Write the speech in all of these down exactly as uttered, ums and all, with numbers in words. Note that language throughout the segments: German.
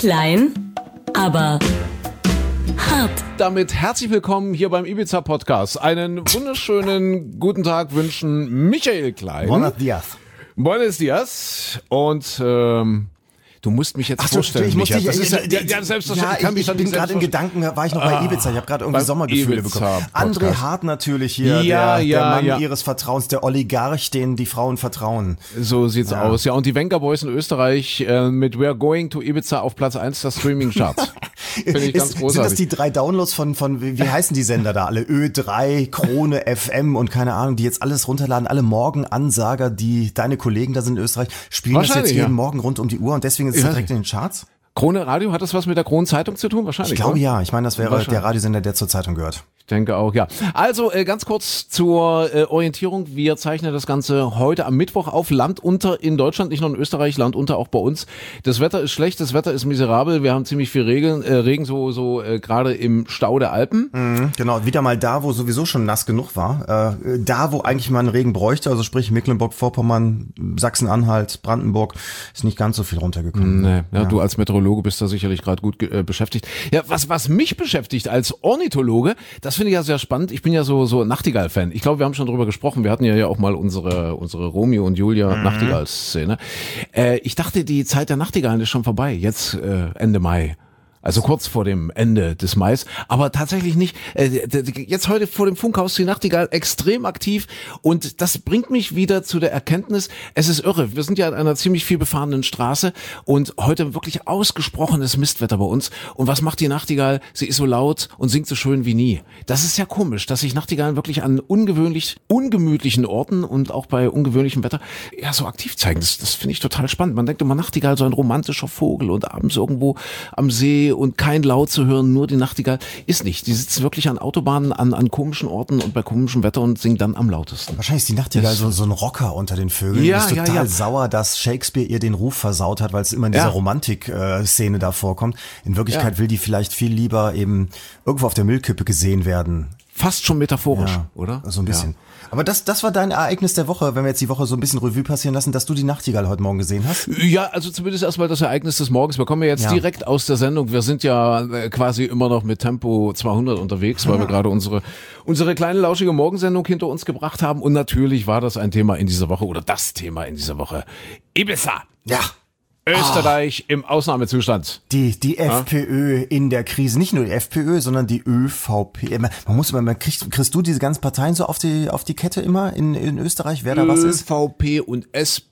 Klein, aber hart. Damit herzlich willkommen hier beim Ibiza-Podcast. Einen wunderschönen guten Tag wünschen Michael Klein. Buenos dias. Buenos dias. Und ähm, du musst mich jetzt Ach so, vorstellen, ich muss Michael. dich, Das ist ja, ja, ja, ja, selbstverständlich. Ja, kann ich, mich ich bin gerade in Gedanken, war ich noch bei Ibiza. Ich habe gerade irgendwie beim Sommergefühle Ibiza bekommen. Podcast. André Hart natürlich hier, Ja, der, ja, der Mann ja. ihres Vertrauens, der Oligarch, den die Frauen vertrauen. So sieht's Ja. aus. Ja, und die Venga Boys in Österreich äh, mit We're Going to Ibiza auf Platz eins der Streaming-Charts. Finde ich ganz Ist, großartig. sind das die drei Downloads von, von wie, wie heißen die Sender da alle? Ö drei, Krone, F M und keine Ahnung, die jetzt alles runterladen, alle Morgenansager, die deine Kollegen da sind in Österreich, spielen das jetzt Wahrscheinlich, jeden ja. Morgen rund um die Uhr und deswegen ist es Ja. direkt in den Charts? Krone Radio, hat das was mit der Kronen-Zeitung zu tun? Wahrscheinlich. Ich glaube oder? ja, ich meine, das wäre Wahrscheinlich. der Radiosender, der zur Zeitung gehört. Ich denke auch, ja. Also äh, ganz kurz zur äh, Orientierung. Wir zeichnen das Ganze heute am Mittwoch auf. Land unter in Deutschland, nicht nur in Österreich, Land unter auch bei uns. Das Wetter ist schlecht, das Wetter ist miserabel. Wir haben ziemlich viel Regen, äh, Regen so, so äh, gerade im Stau der Alpen. Mhm, genau, wieder mal da, wo sowieso schon nass genug war. Äh, da, wo eigentlich man Regen bräuchte, also sprich Mecklenburg-Vorpommern, Sachsen-Anhalt, Brandenburg, ist nicht ganz so viel runtergekommen. Nee, ja, du als Meteorologe bist da sicherlich gerade gut äh, beschäftigt. Ja, was was mich beschäftigt als Ornithologe, das finde ich ja sehr spannend. Ich bin ja so so Nachtigall-Fan. Ich glaube, wir haben schon drüber gesprochen. Wir hatten ja ja auch mal unsere unsere Romeo und Julia Mhm. Nachtigall-Szene. Äh, ich dachte, die Zeit der Nachtigallen ist schon vorbei. Jetzt äh, Ende Mai. Also kurz vor dem Ende des Mais, aber tatsächlich nicht. Äh, d- d- Jetzt heute vor dem Funkhaus die Nachtigall extrem aktiv und das bringt mich wieder zu der Erkenntnis, es ist irre. Wir sind ja an einer ziemlich viel befahrenen Straße und heute wirklich ausgesprochenes Mistwetter bei uns. Und was macht die Nachtigall? Sie ist so laut und singt so schön wie nie. Das ist ja komisch, dass sich Nachtigallen wirklich an ungewöhnlich, ungemütlichen Orten und auch bei ungewöhnlichem Wetter ja so aktiv zeigen. Das, das finde ich total spannend. Man denkt immer, Nachtigall so ein romantischer Vogel und abends irgendwo am See und kein Laut zu hören, nur die Nachtigall, ist nicht. Die sitzen wirklich an Autobahnen, an, an komischen Orten und bei komischem Wetter und singen dann am lautesten. Wahrscheinlich ist die Nachtigall so, so ein Rocker unter den Vögeln. Ja, die ist ja, total ja. sauer, dass Shakespeare ihr den Ruf versaut hat, weil es immer in dieser Ja. Romantik-Szene da vorkommt. In Wirklichkeit Ja. will die vielleicht viel lieber eben irgendwo auf der Müllkippe gesehen werden. Fast schon metaphorisch, Ja, oder? So ein bisschen. Ja. Aber das, das war dein Ereignis der Woche, wenn wir jetzt die Woche so ein bisschen Revue passieren lassen, dass du die Nachtigall heute Morgen gesehen hast? Ja, also zumindest erstmal das Ereignis des Morgens. Wir kommen ja jetzt Ja. direkt aus der Sendung. Wir sind ja äh, quasi immer noch mit Tempo zweihundert unterwegs, weil wir gerade unsere unsere kleine lauschige Morgensendung hinter uns gebracht haben. Und natürlich war das ein Thema in dieser Woche oder das Thema in dieser Woche. Ibiza. Ja. Österreich im Ausnahmezustand. Die, die FPÖ in der Krise, nicht nur die FPÖ, sondern die ÖVP. Man muss immer, man kriegt, kriegst du diese ganzen Parteien so auf die, auf die Kette immer in, in Österreich, wer da was ist? ÖVP und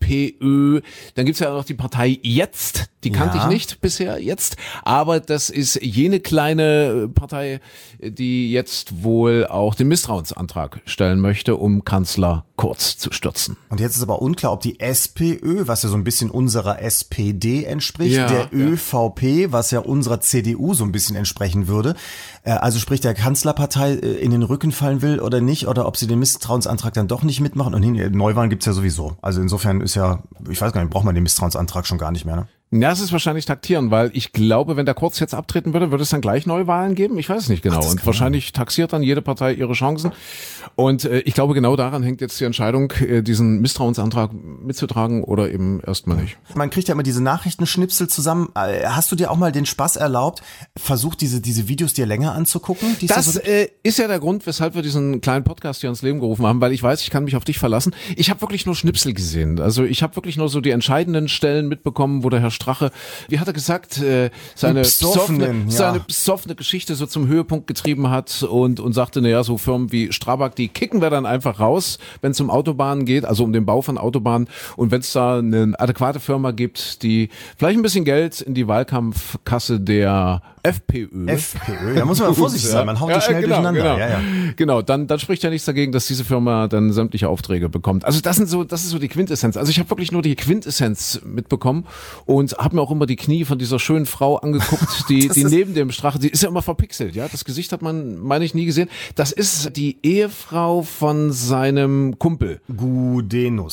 SPÖ. Dann gibt's ja noch die Partei Jetzt. Die kannte Ja. ich nicht bisher, Jetzt. Aber das ist jene kleine Partei, die jetzt wohl auch den Misstrauensantrag stellen möchte, um Kanzler Kurz zu stürzen. Und jetzt ist aber unklar, ob die SPÖ, was ja so ein bisschen unserer S P D entspricht, Ja, der ja. ÖVP, was ja unserer C D U so ein bisschen entsprechen würde, äh, also sprich der Kanzlerpartei äh, in den Rücken fallen will oder nicht, oder ob sie den Misstrauensantrag dann doch nicht mitmachen. Und hin- Neuwahlen gibt's ja sowieso. Also insofern ist ja, ich weiß gar nicht, braucht man den Misstrauensantrag schon gar nicht mehr, ne? Ja, es ist wahrscheinlich taktieren, weil ich glaube, wenn der Kurz jetzt abtreten würde, würde es dann gleich Neuwahlen geben? Ich weiß es nicht genau. Ach, das und kann wahrscheinlich taxiert dann jede Partei ihre Chancen. Und äh, ich glaube, genau daran hängt jetzt die Entscheidung, äh, diesen Misstrauensantrag mitzutragen oder eben erstmal nicht. Man kriegt ja immer diese Nachrichtenschnipsel zusammen. Äh, Hast du dir auch mal den Spaß erlaubt, versucht diese, diese Videos dir länger anzugucken? die es da Das so- äh, ist ja der Grund, weshalb wir diesen kleinen Podcast hier ins Leben gerufen haben, weil ich weiß, ich kann mich auf dich verlassen. Ich habe wirklich nur Schnipsel gesehen. Also ich habe wirklich nur so die entscheidenden Stellen mitbekommen, wo der Herr Strache, wie hat er gesagt, äh, seine Besoffenen, besoffene, ja. seine besoffene Geschichte so zum Höhepunkt getrieben hat und, und sagte, naja, so Firmen wie Strabag, die kicken wir dann einfach raus, wenn es um Autobahnen geht, also um den Bau von Autobahnen. Und wenn es da eine adäquate Firma gibt, die vielleicht ein bisschen Geld in die Wahlkampfkasse der FPÖ. FPÖ, da muss man vorsichtig sein, man haut die schnell genau, durcheinander. Genau, Ja, ja. genau dann, dann spricht ja nichts dagegen, dass diese Firma dann sämtliche Aufträge bekommt. Also das sind so, das ist so die Quintessenz. Also ich habe wirklich nur die Quintessenz mitbekommen und habe mir auch immer die Knie von dieser schönen Frau angeguckt, die, die neben dem Strache, die ist ja immer verpixelt, ja. Das Gesicht hat man, meine ich, nie gesehen. Das ist die Ehefrau von seinem Kumpel. Gudenus.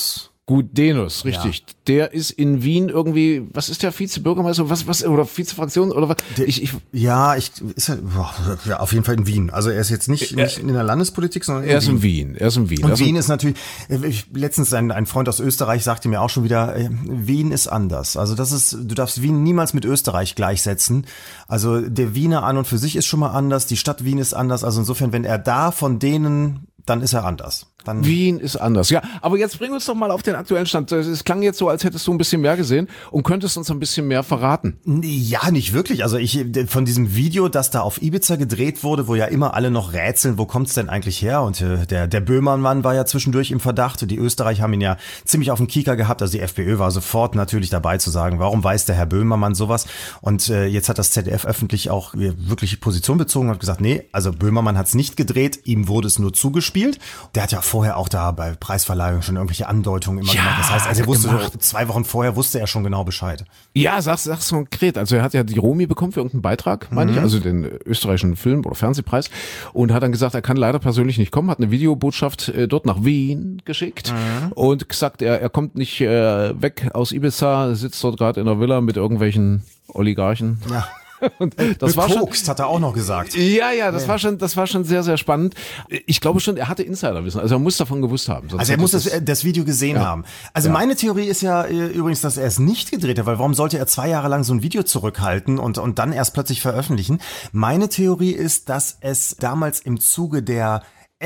Gudenus, richtig. Ja. Der ist in Wien irgendwie, was ist der Vizebürgermeister, was, was, oder Vizefraktion, oder was? Der, ich, ich, ja, ich, ist er, boah, ja, auf jeden Fall in Wien. Also er ist jetzt nicht, er, nicht in der Landespolitik, sondern in er ist Wien. in Wien. Er ist in Wien. Und also, Wien ist natürlich, ich, letztens ein, ein Freund aus Österreich sagte mir auch schon wieder, äh, Wien ist anders. Also das ist, du darfst Wien niemals mit Österreich gleichsetzen. Also der Wiener an und für sich ist schon mal anders, die Stadt Wien ist anders. Also insofern, wenn er da von denen, dann ist er anders. Dann Wien ist anders, ja. Aber jetzt bring uns doch mal auf den aktuellen Stand. Es klang jetzt so, als hättest du ein bisschen mehr gesehen und könntest uns ein bisschen mehr verraten. Ja, nicht wirklich. Also ich von diesem Video, das da auf Ibiza gedreht wurde, wo ja immer alle noch rätseln, wo kommt's denn eigentlich her? Und äh, der der Böhmermann war ja zwischendurch im Verdacht. Die Österreicher haben ihn ja ziemlich auf den Kieker gehabt. Also die FPÖ war sofort natürlich dabei zu sagen, warum weiß der Herr Böhmermann sowas? Und äh, jetzt hat das Z D F öffentlich auch wirkliche Position bezogen und hat gesagt, nee, also Böhmermann hat's nicht gedreht, ihm wurde es nur zugespielt. Der hat ja vorher auch da bei Preisverleihungen schon irgendwelche Andeutungen immer ja, gemacht. Das heißt, also er wusste gemacht. so, zwei Wochen vorher wusste er schon genau Bescheid. Ja, sag's, sag's konkret. Also er hat ja die Romy bekommen für irgendeinen Beitrag, meine Mhm. ich, also den österreichischen Film- oder Fernsehpreis, und hat dann gesagt, er kann leider persönlich nicht kommen, hat eine Videobotschaft äh, dort nach Wien geschickt Mhm. und gesagt, er, er kommt nicht äh, weg aus Ibiza, sitzt dort gerade in der Villa mit irgendwelchen Oligarchen. Ja. Und das war schon, Bekokst, hat er auch noch gesagt. ja, ja, das war schon, das war schon sehr, sehr spannend. Ich glaube schon, er hatte Insiderwissen, also er muss davon gewusst haben. Sonst Also er hätte muss das, das das Video gesehen Ja. haben. Also Ja. meine Theorie ist ja äh, übrigens, dass er es nicht gedreht hat, weil warum sollte er zwei Jahre lang so ein Video zurückhalten und, und dann erst plötzlich veröffentlichen? Meine Theorie ist, dass es damals im Zuge der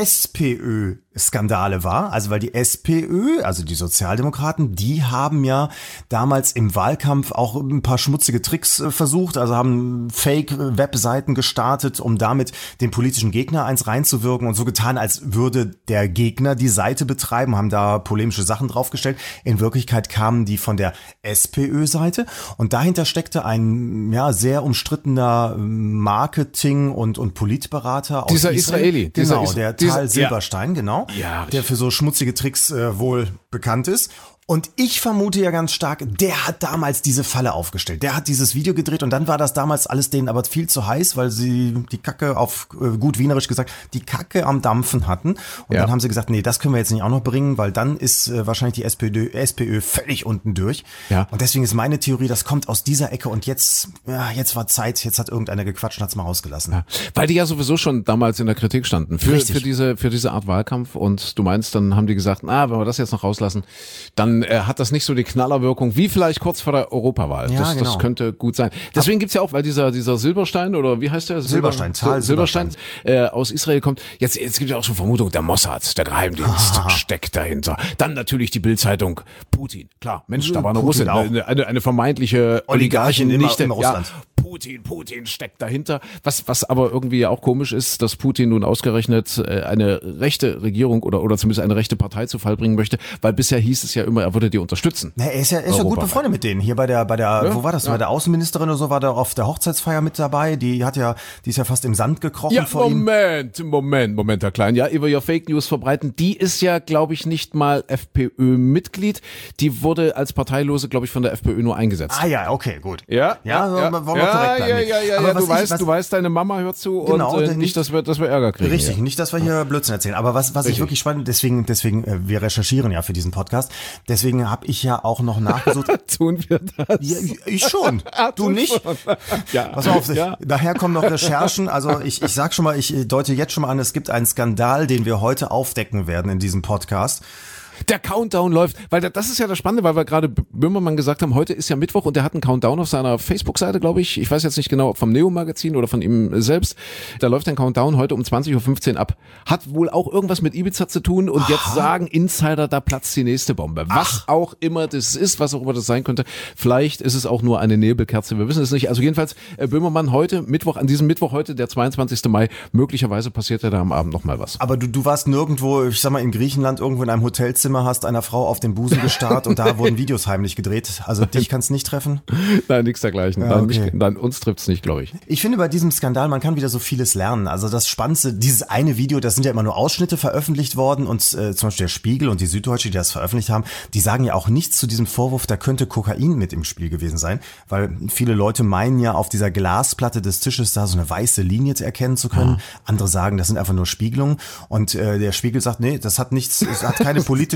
SPÖ-Skandale war, also weil die SPÖ, also die Sozialdemokraten, die haben ja damals im Wahlkampf auch ein paar schmutzige Tricks äh, versucht, also haben Fake-Webseiten gestartet, um damit den politischen Gegner eins reinzuwirken und so getan, als würde der Gegner die Seite betreiben, haben da polemische Sachen draufgestellt. In Wirklichkeit kamen die von der SPÖ-Seite und dahinter steckte ein ja sehr umstrittener Marketing- und, und Politberater aus Dieser Israel. Israeli, dieser Genau, Is- der dieser- Tal Silberstein, genau, Ja, der für so schmutzige Tricks äh, wohl bekannt ist. Und ich vermute ja ganz stark, der hat damals diese Falle aufgestellt. Der hat dieses Video gedreht und dann war das damals alles denen aber viel zu heiß, weil sie die Kacke auf, äh, gut wienerisch gesagt, die Kacke am Dampfen hatten. Und Ja. dann haben sie gesagt, nee, das können wir jetzt nicht auch noch bringen, weil dann ist äh, wahrscheinlich die SPÖ, SPÖ völlig unten durch. Ja. Und deswegen ist meine Theorie, das kommt aus dieser Ecke und jetzt, ja, jetzt war Zeit, jetzt hat irgendeiner gequatscht und hat's mal rausgelassen. Ja, weil die ja sowieso schon damals in der Kritik standen für, Richtig. für diese für diese Art Wahlkampf, und du meinst, dann haben die gesagt, na, wenn wir das jetzt noch rauslassen, dann äh, hat das nicht so die Knallerwirkung wie vielleicht kurz vor der Europawahl. Ja, das, genau. das könnte gut sein. Deswegen gibt's ja auch, weil dieser dieser Silberstein, oder wie heißt der? Silberstein, Tal Silberstein, äh, aus Israel kommt. Jetzt jetzt gibt ja auch schon Vermutung, der Mossad, der Geheimdienst steckt dahinter. Dann natürlich die Bild-Zeitung, Putin. Klar, Mensch, da war eine Putin Russin, auch. eine, eine, eine vermeintliche Oligarchin Oligarchin, immer- nicht immer Russland. Ja, Putin, Putin steckt dahinter. Was, was aber irgendwie auch komisch ist, dass Putin nun ausgerechnet äh, eine rechte Regierung oder, oder zumindest eine rechte Partei zu Fall bringen möchte, weil bisher hieß es ja immer, er würde die unterstützen. Na, er ist ja, er ist ja gut Europaweit. befreundet mit denen. Hier bei der, bei der, Ja, wo war das? ja. Bei der Außenministerin oder so war der auf der Hochzeitsfeier mit dabei. Die hat ja, die ist ja fast im Sand gekrochen Ja, vor ihm. Moment, Moment, Moment, Herr Klein. Ja, über ihr Fake News verbreiten. Die ist ja, glaube ich, nicht mal FPÖ-Mitglied. Die wurde als Parteilose, glaube ich, von der FPÖ nur eingesetzt. Ah ja, okay, gut. Ja, Ja, wollen wir- wollen wir ja, korrekt bleiben. ja, ja, ja, Aber ja. was Du ich- weißt, was- du weißt, deine Mama hört zu, Genau, und äh, denn nicht, ich- dass wir, dass wir Ärger kriegen. Richtig, hier. nicht, dass wir hier Blödsinn erzählen. Aber was, was ich Richtig. wirklich spannend, deswegen, deswegen, äh, wir recherchieren ja für diesen Podcast. Deswegen habe ich ja auch noch nachgesucht. Tun wir das? Ja, ich schon. Ah, Du tun nicht? schon. Ja. Pass auf, Ja. nachher kommen noch Recherchen. Also ich, ich sag schon mal, ich deute jetzt schon mal an, es gibt einen Skandal, den wir heute aufdecken werden in diesem Podcast. Der Countdown läuft, weil das ist ja das Spannende, weil wir gerade Böhmermann gesagt haben, heute ist ja Mittwoch und der hat einen Countdown auf seiner Facebook-Seite, glaube ich. Ich weiß jetzt nicht genau, ob vom Neo-Magazin oder von ihm selbst. Da läuft ein Countdown heute um zwanzig Uhr fünfzehn ab. Hat wohl auch irgendwas mit Ibiza zu tun und jetzt sagen Insider, da platzt die nächste Bombe. Was auch immer das ist, was auch immer das sein könnte. Vielleicht ist es auch nur eine Nebelkerze, wir wissen es nicht. Also jedenfalls äh, Böhmermann heute, Mittwoch, an diesem Mittwoch heute, der zweiundzwanzigsten Mai, möglicherweise passiert ja da am Abend nochmal was. Aber du, du warst nirgendwo, ich sag mal, in Griechenland irgendwo in einem Hotelzimmer, hast einer Frau auf den Busen gestarrt und da wurden Videos heimlich gedreht. Also dich kann's nicht treffen. Nein, nichts dergleichen. Ja, Nein, okay. mich, nein, uns trifft's nicht, glaube ich. Ich finde bei diesem Skandal, man kann wieder so vieles lernen. Also das Spannendste, dieses eine Video, das sind ja immer nur Ausschnitte veröffentlicht worden und äh, zum Beispiel der Spiegel und die Süddeutsche, die das veröffentlicht haben, die sagen ja auch nichts zu diesem Vorwurf, da könnte Kokain mit im Spiel gewesen sein, weil viele Leute meinen ja auf dieser Glasplatte des Tisches da so eine weiße Linie zu erkennen zu können. Andere sagen, das sind einfach nur Spiegelungen und äh, der Spiegel sagt, nee, das hat nichts, es hat keine politische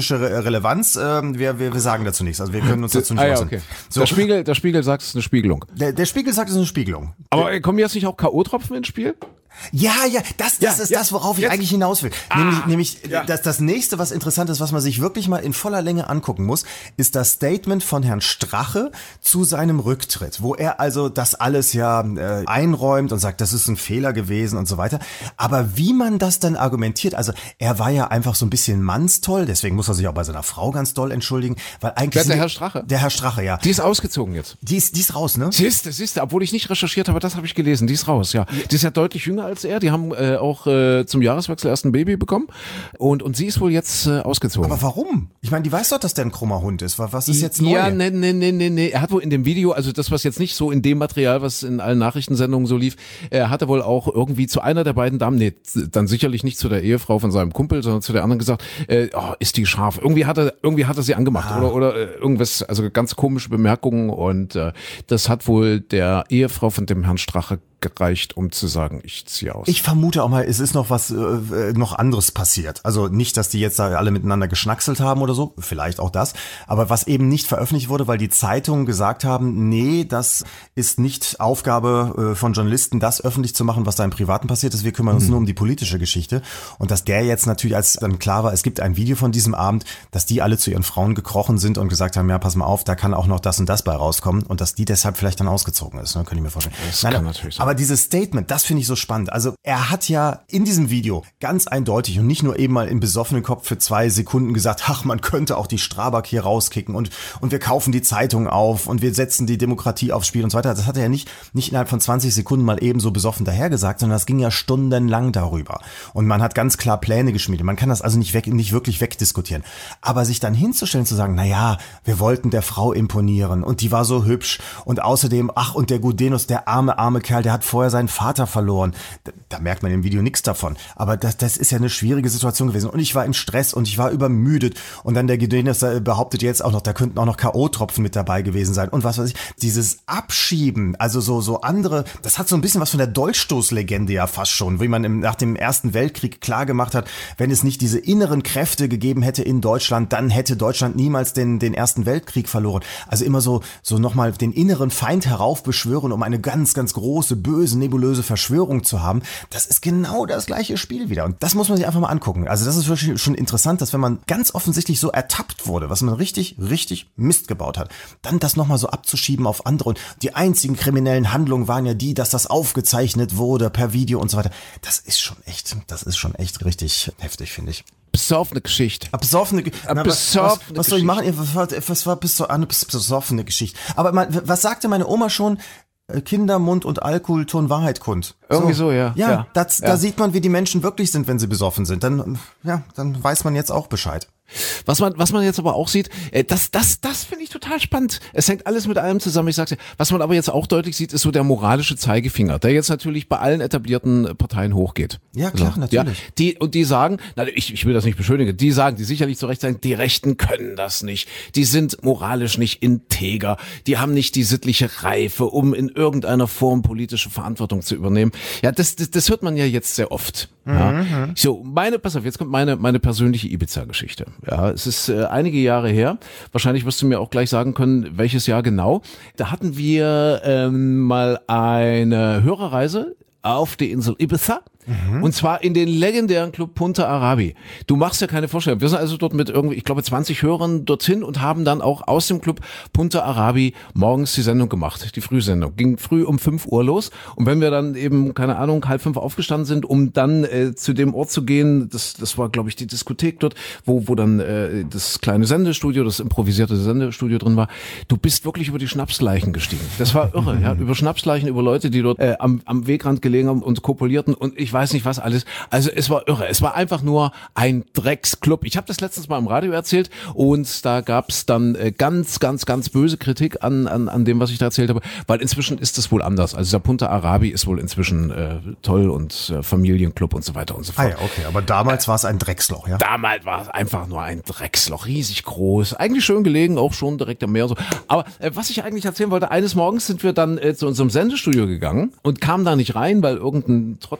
politische Re- Relevanz. Ähm, wir, wir, wir sagen dazu nichts. Also wir können uns dazu nicht ah, ja, äußern. okay. So. Der Spiegel, der Spiegel sagt, es ist eine Spiegelung. Der, der Spiegel sagt, es ist eine Spiegelung. Aber äh, kommen jetzt nicht auch K O-Tropfen ins Spiel? Ja, ja, das, das Ja, ist ja, das, worauf ich jetzt. eigentlich hinaus will. Nämlich, Ah, nämlich ja. das, das nächste, was interessant ist, was man sich wirklich mal in voller Länge angucken muss, ist das Statement von Herrn Strache zu seinem Rücktritt, wo er also das alles ja äh, einräumt und sagt, das ist ein Fehler gewesen und so weiter. Aber wie man das dann argumentiert, also er war ja einfach so ein bisschen mannstoll, deswegen muss er sich auch bei seiner Frau ganz doll entschuldigen, weil eigentlich... Wer ist der sind- Herr Strache? Der Herr Strache, ja. Die ist ausgezogen jetzt. Die ist, die ist raus, ne? Siehste, siehste, obwohl ich nicht recherchiert habe, das habe ich gelesen. Die ist raus, ja. Die ist ja deutlich jünger als er. Die haben äh, auch äh, zum Jahreswechsel erst ein Baby bekommen. Und, und sie ist wohl jetzt äh, ausgezogen. Aber warum? Ich meine, die weiß doch, dass der ein krummer Hund ist. Was was ist jetzt neu? Ja, nee, nee, nee, nee, nee. Er hat wohl in dem Video, also das, was jetzt nicht so in dem Material, was in allen Nachrichtensendungen so lief, er hatte wohl auch irgendwie zu einer der beiden Damen, nee, dann sicherlich nicht zu der Ehefrau von seinem Kumpel, sondern zu der anderen gesagt, äh, oh, ist die scharf. Irgendwie hat er, irgendwie hat er sie angemacht Ah. oder, oder äh, irgendwas, also ganz komische Bemerkungen und äh, das hat wohl der Ehefrau von dem Herrn Strache gereicht, um zu sagen, ich ziehe aus. Ich vermute auch mal, es ist noch was, äh, noch anderes passiert. Also nicht, dass die jetzt da alle miteinander geschnackselt haben oder so, vielleicht auch das, aber was eben nicht veröffentlicht wurde, weil die Zeitungen gesagt haben, nee, das ist nicht Aufgabe äh, von Journalisten, das öffentlich zu machen, was da im Privaten passiert ist. Wir kümmern uns Mhm. nur um die politische Geschichte. Und dass der jetzt natürlich, als dann klar war, es gibt ein Video von diesem Abend, dass die alle zu ihren Frauen gekrochen sind und gesagt haben, ja, pass mal auf, da kann auch noch das und das bei rauskommen und dass die deshalb vielleicht dann ausgezogen ist, ne? Könnte ich mir vorstellen. Das Nein, kann nein, natürlich sein. aber dieses Statement, das finde ich so spannend. Also er hat ja in diesem Video ganz eindeutig und nicht nur eben mal im besoffenen Kopf für zwei Sekunden gesagt, ach, man könnte auch die Strabag hier rauskicken und, und wir kaufen die Zeitung auf und wir setzen die Demokratie aufs Spiel und so weiter. Das hat er ja nicht, nicht innerhalb von zwanzig Sekunden mal eben so besoffen dahergesagt, sondern das ging ja stundenlang darüber. Und man hat ganz klar Pläne geschmiedet. Man kann das also nicht weg, nicht wirklich wegdiskutieren. Aber sich dann hinzustellen, zu sagen, na ja, wir wollten der Frau imponieren und die war so hübsch und außerdem, ach, und der Gudenus, der arme, arme Kerl, der hat vorher seinen Vater verloren. Da, da merkt man im Video nichts davon. Aber das, das ist ja eine schwierige Situation gewesen. Und ich war im Stress und ich war übermüdet. Und dann der Gudenus behauptet jetzt auch noch, da könnten auch noch K O-Tropfen mit dabei gewesen sein. Und was weiß ich, dieses Abschieben, also so, so andere, das hat so ein bisschen was von der Dolchstoßlegende ja fast schon, wie man im, nach dem Ersten Weltkrieg klar gemacht hat, wenn es nicht diese inneren Kräfte gegeben hätte in Deutschland, dann hätte Deutschland niemals den, den Ersten Weltkrieg verloren. Also immer so, so nochmal den inneren Feind heraufbeschwören, um eine ganz, ganz große, böse, nebulöse Verschwörung zu haben. Das ist genau das gleiche Spiel wieder. Und das muss man sich einfach mal angucken. Also das ist wirklich schon interessant, dass wenn man ganz offensichtlich so ertappt wurde, was man richtig, richtig Mist gebaut hat, dann das nochmal so abzuschieben auf andere. Und die einzigen kriminellen Handlungen waren ja die, dass das aufgezeichnet wurde per Video und so weiter. Das ist schon echt, das ist schon echt richtig heftig, finde ich. Besoffene Geschichte. Besoffene, na, was, was, besoffene was soll ich Geschichte. machen? Was war, was war bis so eine besoffene Geschichte? Aber man, was sagte meine Oma schon? Kinder, Mund und Alkohol tun Wahrheit kund. Irgendwie so, ja. Ja, Ja. Das, Ja. da sieht man, wie die Menschen wirklich sind, wenn sie besoffen sind. Dann, ja, dann weiß man jetzt auch Bescheid. Was man, was man jetzt aber auch sieht, äh, das, das, das finde ich total spannend. Es hängt alles mit allem zusammen. Ich sag's dir. Was man aber jetzt auch deutlich sieht, ist so der moralische Zeigefinger, der jetzt natürlich bei allen etablierten Parteien hochgeht. Ja, klar, So, natürlich. Ja, die, und die sagen, na, ich, ich will das nicht beschönigen, die sagen, die sicherlich zu Recht sagen, die Rechten können das nicht. Die sind moralisch nicht integer. Die haben nicht die sittliche Reife, um in irgendeiner Form politische Verantwortung zu übernehmen. Ja, das, das, das hört man ja jetzt sehr oft. Ja. So, meine, pass auf, jetzt kommt meine, meine persönliche Ibiza-Geschichte. Ja, es ist äh, einige Jahre her. Wahrscheinlich wirst du mir auch gleich sagen können, welches Jahr genau. Da hatten wir ähm, mal eine Hörerreise auf die Insel Ibiza. Mhm. Und zwar in den legendären Club Punta Arabi. Du machst ja keine Vorstellung. Wir sind also dort mit irgendwie, ich glaube, zwanzig Hörern dorthin und haben dann auch aus dem Club Punta Arabi morgens die Sendung gemacht, die Frühsendung. Ging früh um fünf Uhr los. Und wenn wir dann eben, keine Ahnung, halb fünf aufgestanden sind, um dann äh, zu dem Ort zu gehen, das, das war, glaube ich, die Diskothek dort, wo, wo dann äh, das kleine Sendestudio, das improvisierte Sendestudio drin war. Du bist wirklich über die Schnapsleichen gestiegen. Das war irre, ja. Über Schnapsleichen, über Leute, die dort äh, am, am Wegrand gelegen haben und kopulierten und ich weiß nicht was alles. Also es war irre. Es war einfach nur ein Drecksclub. Ich habe das letztens mal im Radio erzählt und da gab es dann äh, ganz, ganz, ganz böse Kritik an, an, an dem, was ich da erzählt habe, weil inzwischen ist das wohl anders. Also der Punta Arabi ist wohl inzwischen äh, toll und äh, Familienclub und so weiter und so fort. Ah ja, okay, aber damals war es ein Drecksloch, ja? Damals war es einfach nur ein Drecksloch, riesig groß, eigentlich schön gelegen, auch schon direkt am Meer. So. Aber äh, was ich eigentlich erzählen wollte, eines Morgens sind wir dann äh, zu unserem Sendestudio gegangen und kamen da nicht rein, weil irgendein Trottel da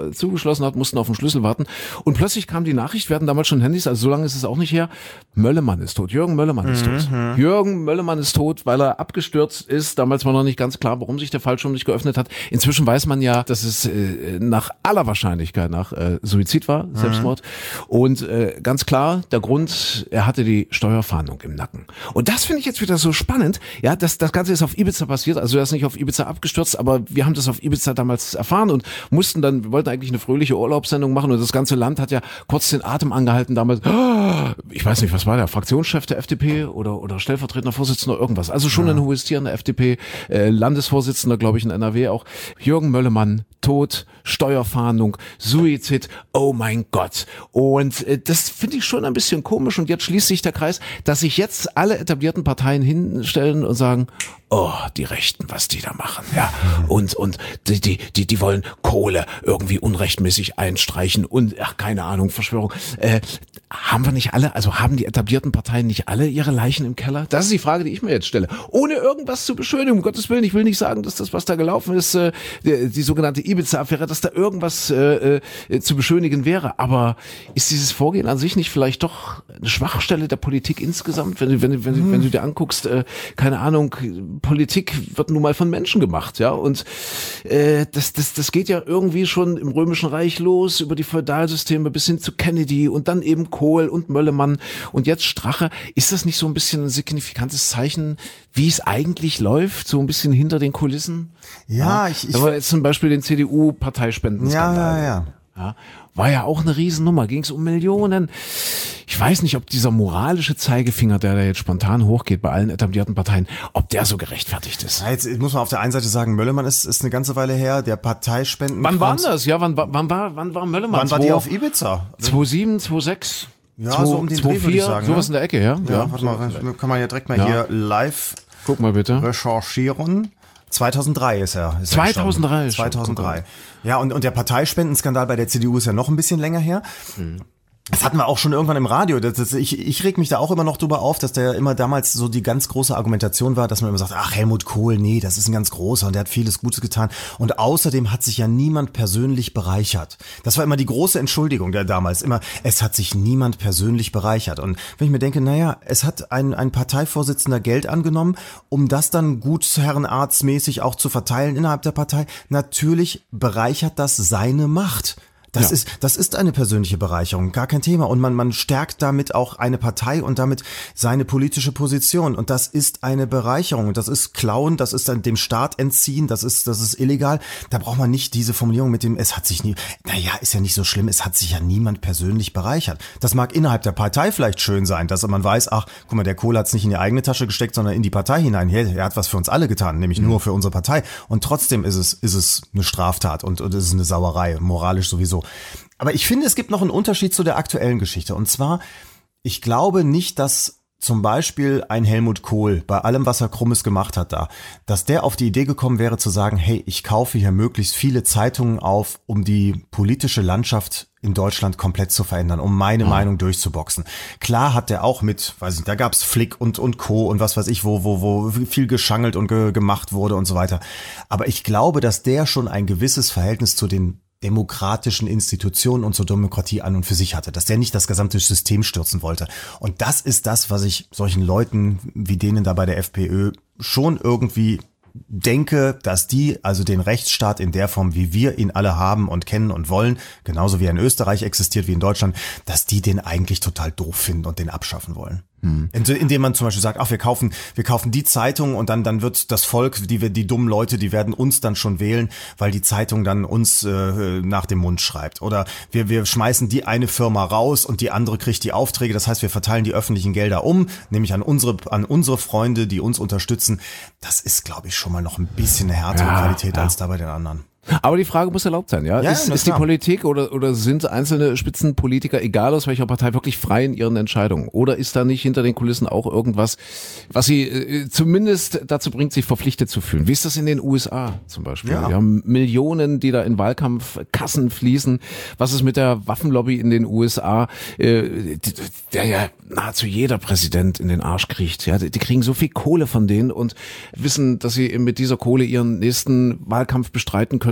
Tür zugeschlossen hat, mussten auf den Schlüssel warten. Und plötzlich kam die Nachricht, wir hatten damals schon Handys, also so lange ist es auch nicht her, Möllemann ist tot, Jürgen Möllemann ist tot. Mhm. Jürgen Möllemann ist tot, weil er abgestürzt ist. Damals war noch nicht ganz klar, warum sich der Fallschirm nicht geöffnet hat. Inzwischen weiß man ja, dass es äh, nach aller Wahrscheinlichkeit nach äh, Suizid war, Selbstmord. Mhm. Und äh, ganz klar, der Grund, er hatte die Steuerfahndung im Nacken. Und das finde ich jetzt wieder so spannend. Ja, das, das Ganze ist auf Ibiza passiert. Also er ist nicht auf Ibiza abgestürzt, aber wir haben das auf Ibiza damals erfahren und mussten dann, wir wollten eigentlich eine fröhliche Urlaubssendung machen und das ganze Land hat ja kurz den Atem angehalten damals. Ich weiß nicht, was war der? Fraktionschef der F D P oder, oder stellvertretender Vorsitzender, irgendwas. Also schon ja. ein hohes Tier in der F D P, äh, Landesvorsitzender, glaube ich, in N R W auch. Jürgen Möllemann, tot, Steuerfahndung, Suizid, oh mein Gott. Und äh, das finde ich schon ein bisschen komisch und jetzt schließt sich der Kreis, dass sich jetzt alle etablierten Parteien hinstellen und sagen, oh, die Rechten, was die da machen, ja. Und, und die, die, die, die wollen Kohle irgendwie unrechtmäßig einstreichen und, ach, keine Ahnung, Verschwörung. Äh, haben wir nicht alle, also haben die etablierten Parteien nicht alle ihre Leichen im Keller? Das ist die Frage, die ich mir jetzt stelle. Ohne irgendwas zu beschönigen, um Gottes Willen. Ich will nicht sagen, dass das, was da gelaufen ist, äh, die, die sogenannte Ibiza-Affäre, dass da irgendwas äh, äh, zu beschönigen wäre. Aber ist dieses Vorgehen an sich nicht vielleicht doch eine Schwachstelle der Politik insgesamt? Wenn du, wenn du, wenn du, wenn du dir anguckst, äh, keine Ahnung, Politik wird nun mal von Menschen gemacht, ja. Und äh, das, das, das geht ja irgendwie schon im Römischen Reich los, über die Feudalsysteme bis hin zu Kennedy und dann eben Kohl und Möllemann und jetzt Strache. Ist das nicht so ein bisschen ein signifikantes Zeichen, wie es eigentlich läuft, so ein bisschen hinter den Kulissen? Ja, ja ich, ich. Da war jetzt zum Beispiel den C D U-Parteispenden-Skandal. Ja, ja, ja. Ja, war ja auch eine Riesennummer, ging es um Millionen. Ich weiß nicht, ob dieser moralische Zeigefinger, der da jetzt spontan hochgeht bei allen etablierten Parteien, ob der so gerechtfertigt ist. Ja, jetzt muss man auf der einen Seite sagen, Möllemann ist, ist eine ganze Weile her, der Parteispenden. Wann war das? Ja, wann, wann war, wann war Möllemann? Wann war die auf Ibiza? zweitausendsieben, zweitausendsechs Ja, zwei, so um den Dreh, würde ich sagen. Sowas in der Ecke, ja? Ja, ja warte mal, kann man ja direkt mal ja. hier live Guck mal bitte. recherchieren. zweitausenddrei ist er. Ist zweitausenddrei. Er zweitausenddrei. Ja, und, und der Parteispendenskandal bei der C D U ist ja noch ein bisschen länger her. Hm. Das hatten wir auch schon irgendwann im Radio. Das, das, ich, ich reg mich da auch immer noch drüber auf, dass der immer damals so die ganz große Argumentation war, dass man immer sagt, ach, Helmut Kohl, nee, das ist ein ganz großer und der hat vieles Gutes getan. Und außerdem hat sich ja niemand persönlich bereichert. Das war immer die große Entschuldigung der damals. Immer, es hat sich niemand persönlich bereichert. Und wenn ich mir denke, naja, es hat ein, ein Parteivorsitzender Geld angenommen, um das dann gutsherrenarztmäßig auch zu verteilen innerhalb der Partei. Natürlich bereichert das seine Macht. Das ja. ist, das ist eine persönliche Bereicherung, gar kein Thema. Und man, man stärkt damit auch eine Partei und damit seine politische Position. Und das ist eine Bereicherung. Und das ist Klauen, das ist dann dem Staat entziehen, das ist, das ist illegal. Da braucht man nicht diese Formulierung mit dem, es hat sich nie, naja, ist ja nicht so schlimm, es hat sich ja niemand persönlich bereichert. Das mag innerhalb der Partei vielleicht schön sein, dass man weiß, ach, guck mal, der Kohl hat es nicht in die eigene Tasche gesteckt, sondern in die Partei hinein. Hey, er hat was für uns alle getan, nämlich mhm. nur für unsere Partei. Und trotzdem ist es, ist es eine Straftat und, und es ist eine Sauerei, moralisch sowieso. Aber ich finde, es gibt noch einen Unterschied zu der aktuellen Geschichte. Und zwar, ich glaube nicht, dass zum Beispiel ein Helmut Kohl bei allem, was er Krummes gemacht hat da, dass der auf die Idee gekommen wäre zu sagen, hey, ich kaufe hier möglichst viele Zeitungen auf, um die politische Landschaft in Deutschland komplett zu verändern, um meine ja. Meinung durchzuboxen. Klar hat der auch mit, weiß nicht, da gab's Flick und und Co. und was weiß ich, wo wo wo viel geschangelt und ge, gemacht wurde und so weiter. Aber ich glaube, dass der schon ein gewisses Verhältnis zu den demokratischen Institutionen und zur Demokratie an und für sich hatte, dass der nicht das gesamte System stürzen wollte. Und das ist das, was ich solchen Leuten wie denen da bei der FPÖ schon irgendwie denke, dass die also den Rechtsstaat in der Form, wie wir ihn alle haben und kennen und wollen, genauso wie er in Österreich existiert wie in Deutschland, dass die den eigentlich total doof finden und den abschaffen wollen. Hm. Indem man zum Beispiel sagt, ach, wir kaufen, wir kaufen die Zeitung und dann, dann wird das Volk, die wir, die dummen Leute, die werden uns dann schon wählen, weil die Zeitung dann uns äh, nach dem Mund schreibt. Oder wir, wir schmeißen die eine Firma raus und die andere kriegt die Aufträge. Das heißt, wir verteilen die öffentlichen Gelder um, nämlich an unsere, an unsere Freunde, die uns unterstützen. Das ist, glaube ich, schon mal noch ein bisschen eine härtere ja, Qualität ja. als da bei den anderen. Aber die Frage muss erlaubt sein, ja? ja ist ist die Politik oder oder sind einzelne Spitzenpolitiker, egal aus welcher Partei, wirklich frei in ihren Entscheidungen? Oder ist da nicht hinter den Kulissen auch irgendwas, was sie äh, zumindest dazu bringt, sich verpflichtet zu fühlen? Wie ist das in den U S A zum Beispiel? Ja. Wir haben Millionen, die da in Wahlkampfkassen fließen. Was ist mit der Waffenlobby in den U S A, äh, der ja nahezu jeder Präsident in den Arsch kriegt? Ja, die kriegen so viel Kohle von denen und wissen, dass sie mit dieser Kohle ihren nächsten Wahlkampf bestreiten können,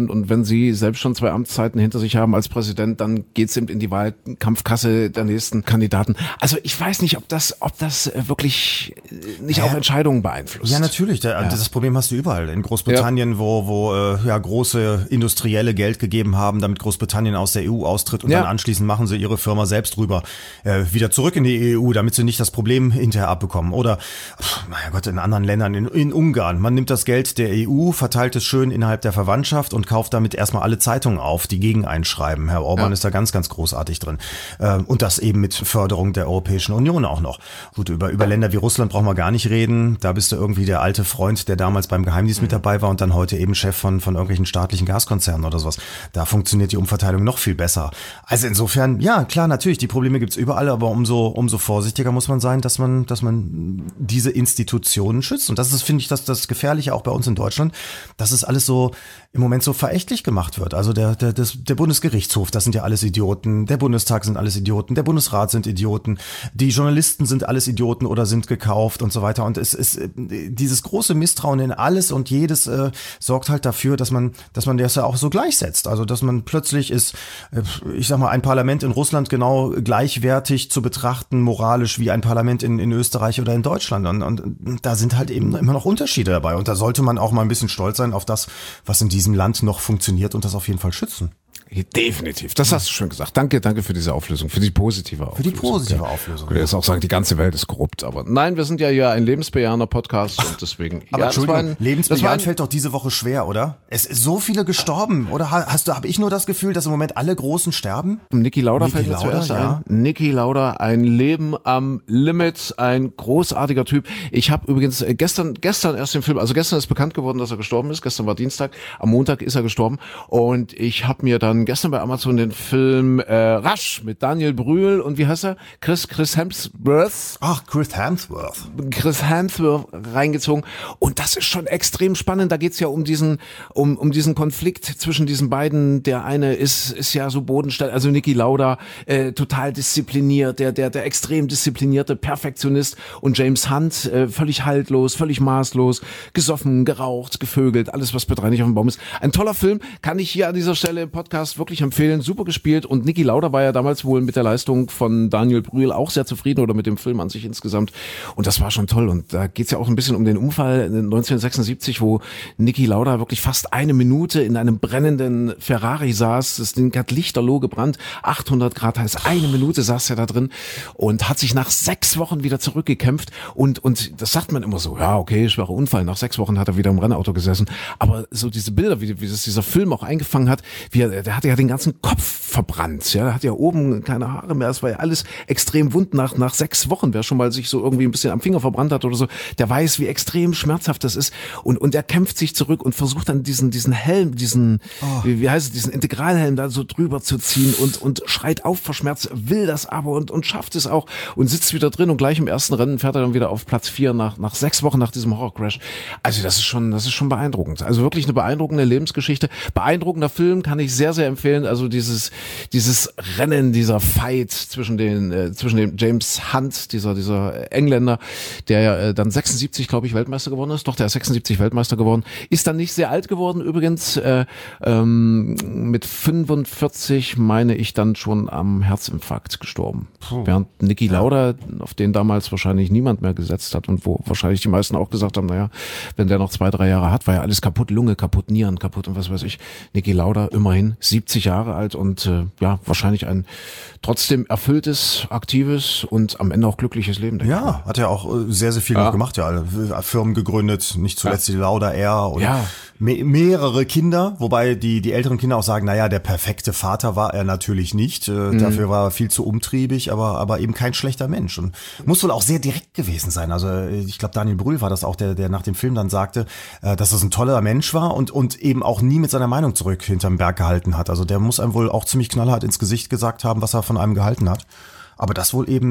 können. Und wenn Sie selbst schon zwei Amtszeiten hinter sich haben als Präsident, dann geht's eben in die Wahlkampfkasse der nächsten Kandidaten. Also ich weiß nicht, ob das, ob das wirklich nicht ja. auch Entscheidungen beeinflusst. Ja, natürlich. Der, ja. Das Problem hast du überall. In Großbritannien, ja. wo, wo äh, ja große Industrielle Geld gegeben haben, damit Großbritannien aus der E U austritt und ja. dann anschließend machen sie ihre Firma selbst rüber äh, wieder zurück in die E U, damit sie nicht das Problem hinterher abbekommen. Oder, pff, mein Gott, in anderen Ländern, in, in Ungarn, man nimmt das Geld der E U, verteilt es schön innerhalb der Verwandtschaft und kauft damit erstmal alle Zeitungen auf, die gegen einschreiben. Herr Orban ja. ist da ganz, ganz großartig drin. Äh, und das eben mit Förderung der Europäischen Union auch noch. Gut, über, über Länder wie Russland brauchen wir gar nicht reden. Da bist du irgendwie der alte Freund, der damals beim Geheimdienst mit dabei war und dann heute eben Chef von, von irgendwelchen staatlichen Gaskonzernen oder sowas. Da funktioniert die Umverteilung noch viel besser. Also insofern, ja, klar, natürlich, die Probleme gibt's überall, aber umso, umso vorsichtiger muss man sein, dass man, dass man diese Institutionen schützt. Und das ist, finde ich, das, das Gefährliche auch bei uns in Deutschland, dass es alles so im Moment so verächtlich gemacht wird. Also der, der, das, der Bundesgerichtshof, das sind ja alles Idioten, der Bundestag sind alles Idioten, der Bundesrat sind Idioten, die Journalisten sind alles Idioten oder sind gekauft und so weiter. Und es ist dieses große Misstrauen in alles und jedes äh, sorgt halt dafür, dass man, dass man das ja auch so gleichsetzt. Also dass man plötzlich ist, ich sag mal, ein Parlament in Russland genau gleichwertig zu betrachten, moralisch wie ein Parlament in, in Österreich oder in Deutschland. Und, und da sind halt eben immer noch Unterschiede dabei. Und da sollte man auch mal ein bisschen stolz sein auf das, was in diesem Land noch funktioniert und das auf jeden Fall schützen. Definitiv, das hast du schön gesagt. Danke, danke für diese Auflösung, für die positive Auflösung. Für die positive ja. Auflösung. Ich würde jetzt auch sagen, die ganze Welt ist korrupt, aber nein, wir sind ja hier ein lebensbejahender Podcast und deswegen. Aber ja, Entschuldigung, lebensbejahend fällt doch diese Woche schwer, oder? Es ist so viele gestorben, oder hast du, habe ich nur das Gefühl, dass im Moment alle Großen sterben? Niki Lauda Niki fällt mir Lauda, zuerst ja. ein. Niki Lauda, ein Leben am Limit, ein großartiger Typ. Ich habe übrigens gestern, gestern erst den Film, also gestern ist bekannt geworden, dass er gestorben ist. Gestern war Dienstag, am Montag ist er gestorben und ich habe mir dann gestern bei Amazon den Film äh, Rush mit Daniel Brühl und wie heißt er? Chris Chris Hemsworth. Ach, Chris Hemsworth. Chris Hemsworth reingezogen und das ist schon extrem spannend. Da geht's ja um diesen um um diesen Konflikt zwischen diesen beiden. Der eine ist ist ja so bodenständig, also Niki Lauda äh, total diszipliniert, der der der extrem disziplinierte Perfektionist und James Hunt äh, völlig haltlos, völlig maßlos, gesoffen, geraucht, gevögelt, alles was mit reinig auf dem Baum ist. Ein toller Film, kann ich hier an dieser Stelle im Podcast wirklich empfehlen. Super gespielt und Niki Lauda war ja damals wohl mit der Leistung von Daniel Brühl auch sehr zufrieden oder mit dem Film an sich insgesamt und das war schon toll und da geht's ja auch ein bisschen um den Unfall neunzehnhundertsechsundsiebzig, wo Niki Lauda wirklich fast eine Minute in einem brennenden Ferrari saß, das Ding hat lichterloh gebrannt, achthundert Grad heiß, eine Minute saß er da drin und hat sich nach sechs Wochen wieder zurückgekämpft und und das sagt man immer so, ja okay, schwerer Unfall, nach sechs Wochen hat er wieder im Rennauto gesessen, aber so diese Bilder, wie, wie das dieser Film auch eingefangen hat, wie er, der hatte ja den ganzen Kopf verbrannt, ja, er hat ja oben keine Haare mehr, es war ja alles extrem wund nach nach sechs Wochen, wer schon mal sich so irgendwie ein bisschen am Finger verbrannt hat oder so, der weiß, wie extrem schmerzhaft das ist und und er kämpft sich zurück und versucht dann diesen diesen Helm, diesen oh. wie, wie heißt es, diesen Integralhelm da so drüber zu ziehen und und schreit auf vor Schmerz, will das aber und und schafft es auch und sitzt wieder drin und gleich im ersten Rennen fährt er dann wieder auf Platz vier nach nach sechs Wochen nach diesem Horrorcrash. Also das ist schon das ist schon beeindruckend. Also wirklich eine beeindruckende Lebensgeschichte, beeindruckender Film, kann ich sehr sehr empfehlen. Also dieses dieses Rennen, dieser Fight zwischen den äh, zwischen dem James Hunt, dieser dieser Engländer, der ja äh, dann sechsundsiebzig, glaube ich, Weltmeister geworden ist. Doch, der ist sechsundsiebzig Weltmeister geworden. Ist dann nicht sehr alt geworden übrigens. Äh, ähm, mit fünfundvierzig meine ich dann schon am Herzinfarkt gestorben. Puh. Während Niki Lauda, auf den damals wahrscheinlich niemand mehr gesetzt hat und wo wahrscheinlich die meisten auch gesagt haben, naja, wenn der noch zwei, drei Jahre hat, war ja alles kaputt, Lunge kaputt, Nieren kaputt und was weiß ich. Niki Lauda immerhin siebzig Jahre alt und äh, ja, wahrscheinlich ein trotzdem erfülltes, aktives und am Ende auch glückliches Leben. Ja, hat ja auch sehr, sehr viel ja. noch gemacht, ja. Firmen gegründet, nicht zuletzt ja. die Lauda Air und ja. me- mehrere Kinder, wobei die die älteren Kinder auch sagen, naja, der perfekte Vater war er natürlich nicht, mhm. dafür war er viel zu umtriebig, aber aber eben kein schlechter Mensch und muss wohl auch sehr direkt gewesen sein. Also ich glaube, Daniel Brühl war das auch, der der nach dem Film dann sagte, dass das ein toller Mensch war und und eben auch nie mit seiner Meinung zurück hinterm Berg gehalten hat. Also der muss einem wohl auch ziemlich knallhart ins Gesicht gesagt haben, was er von einem gehalten hat. Aber das wohl eben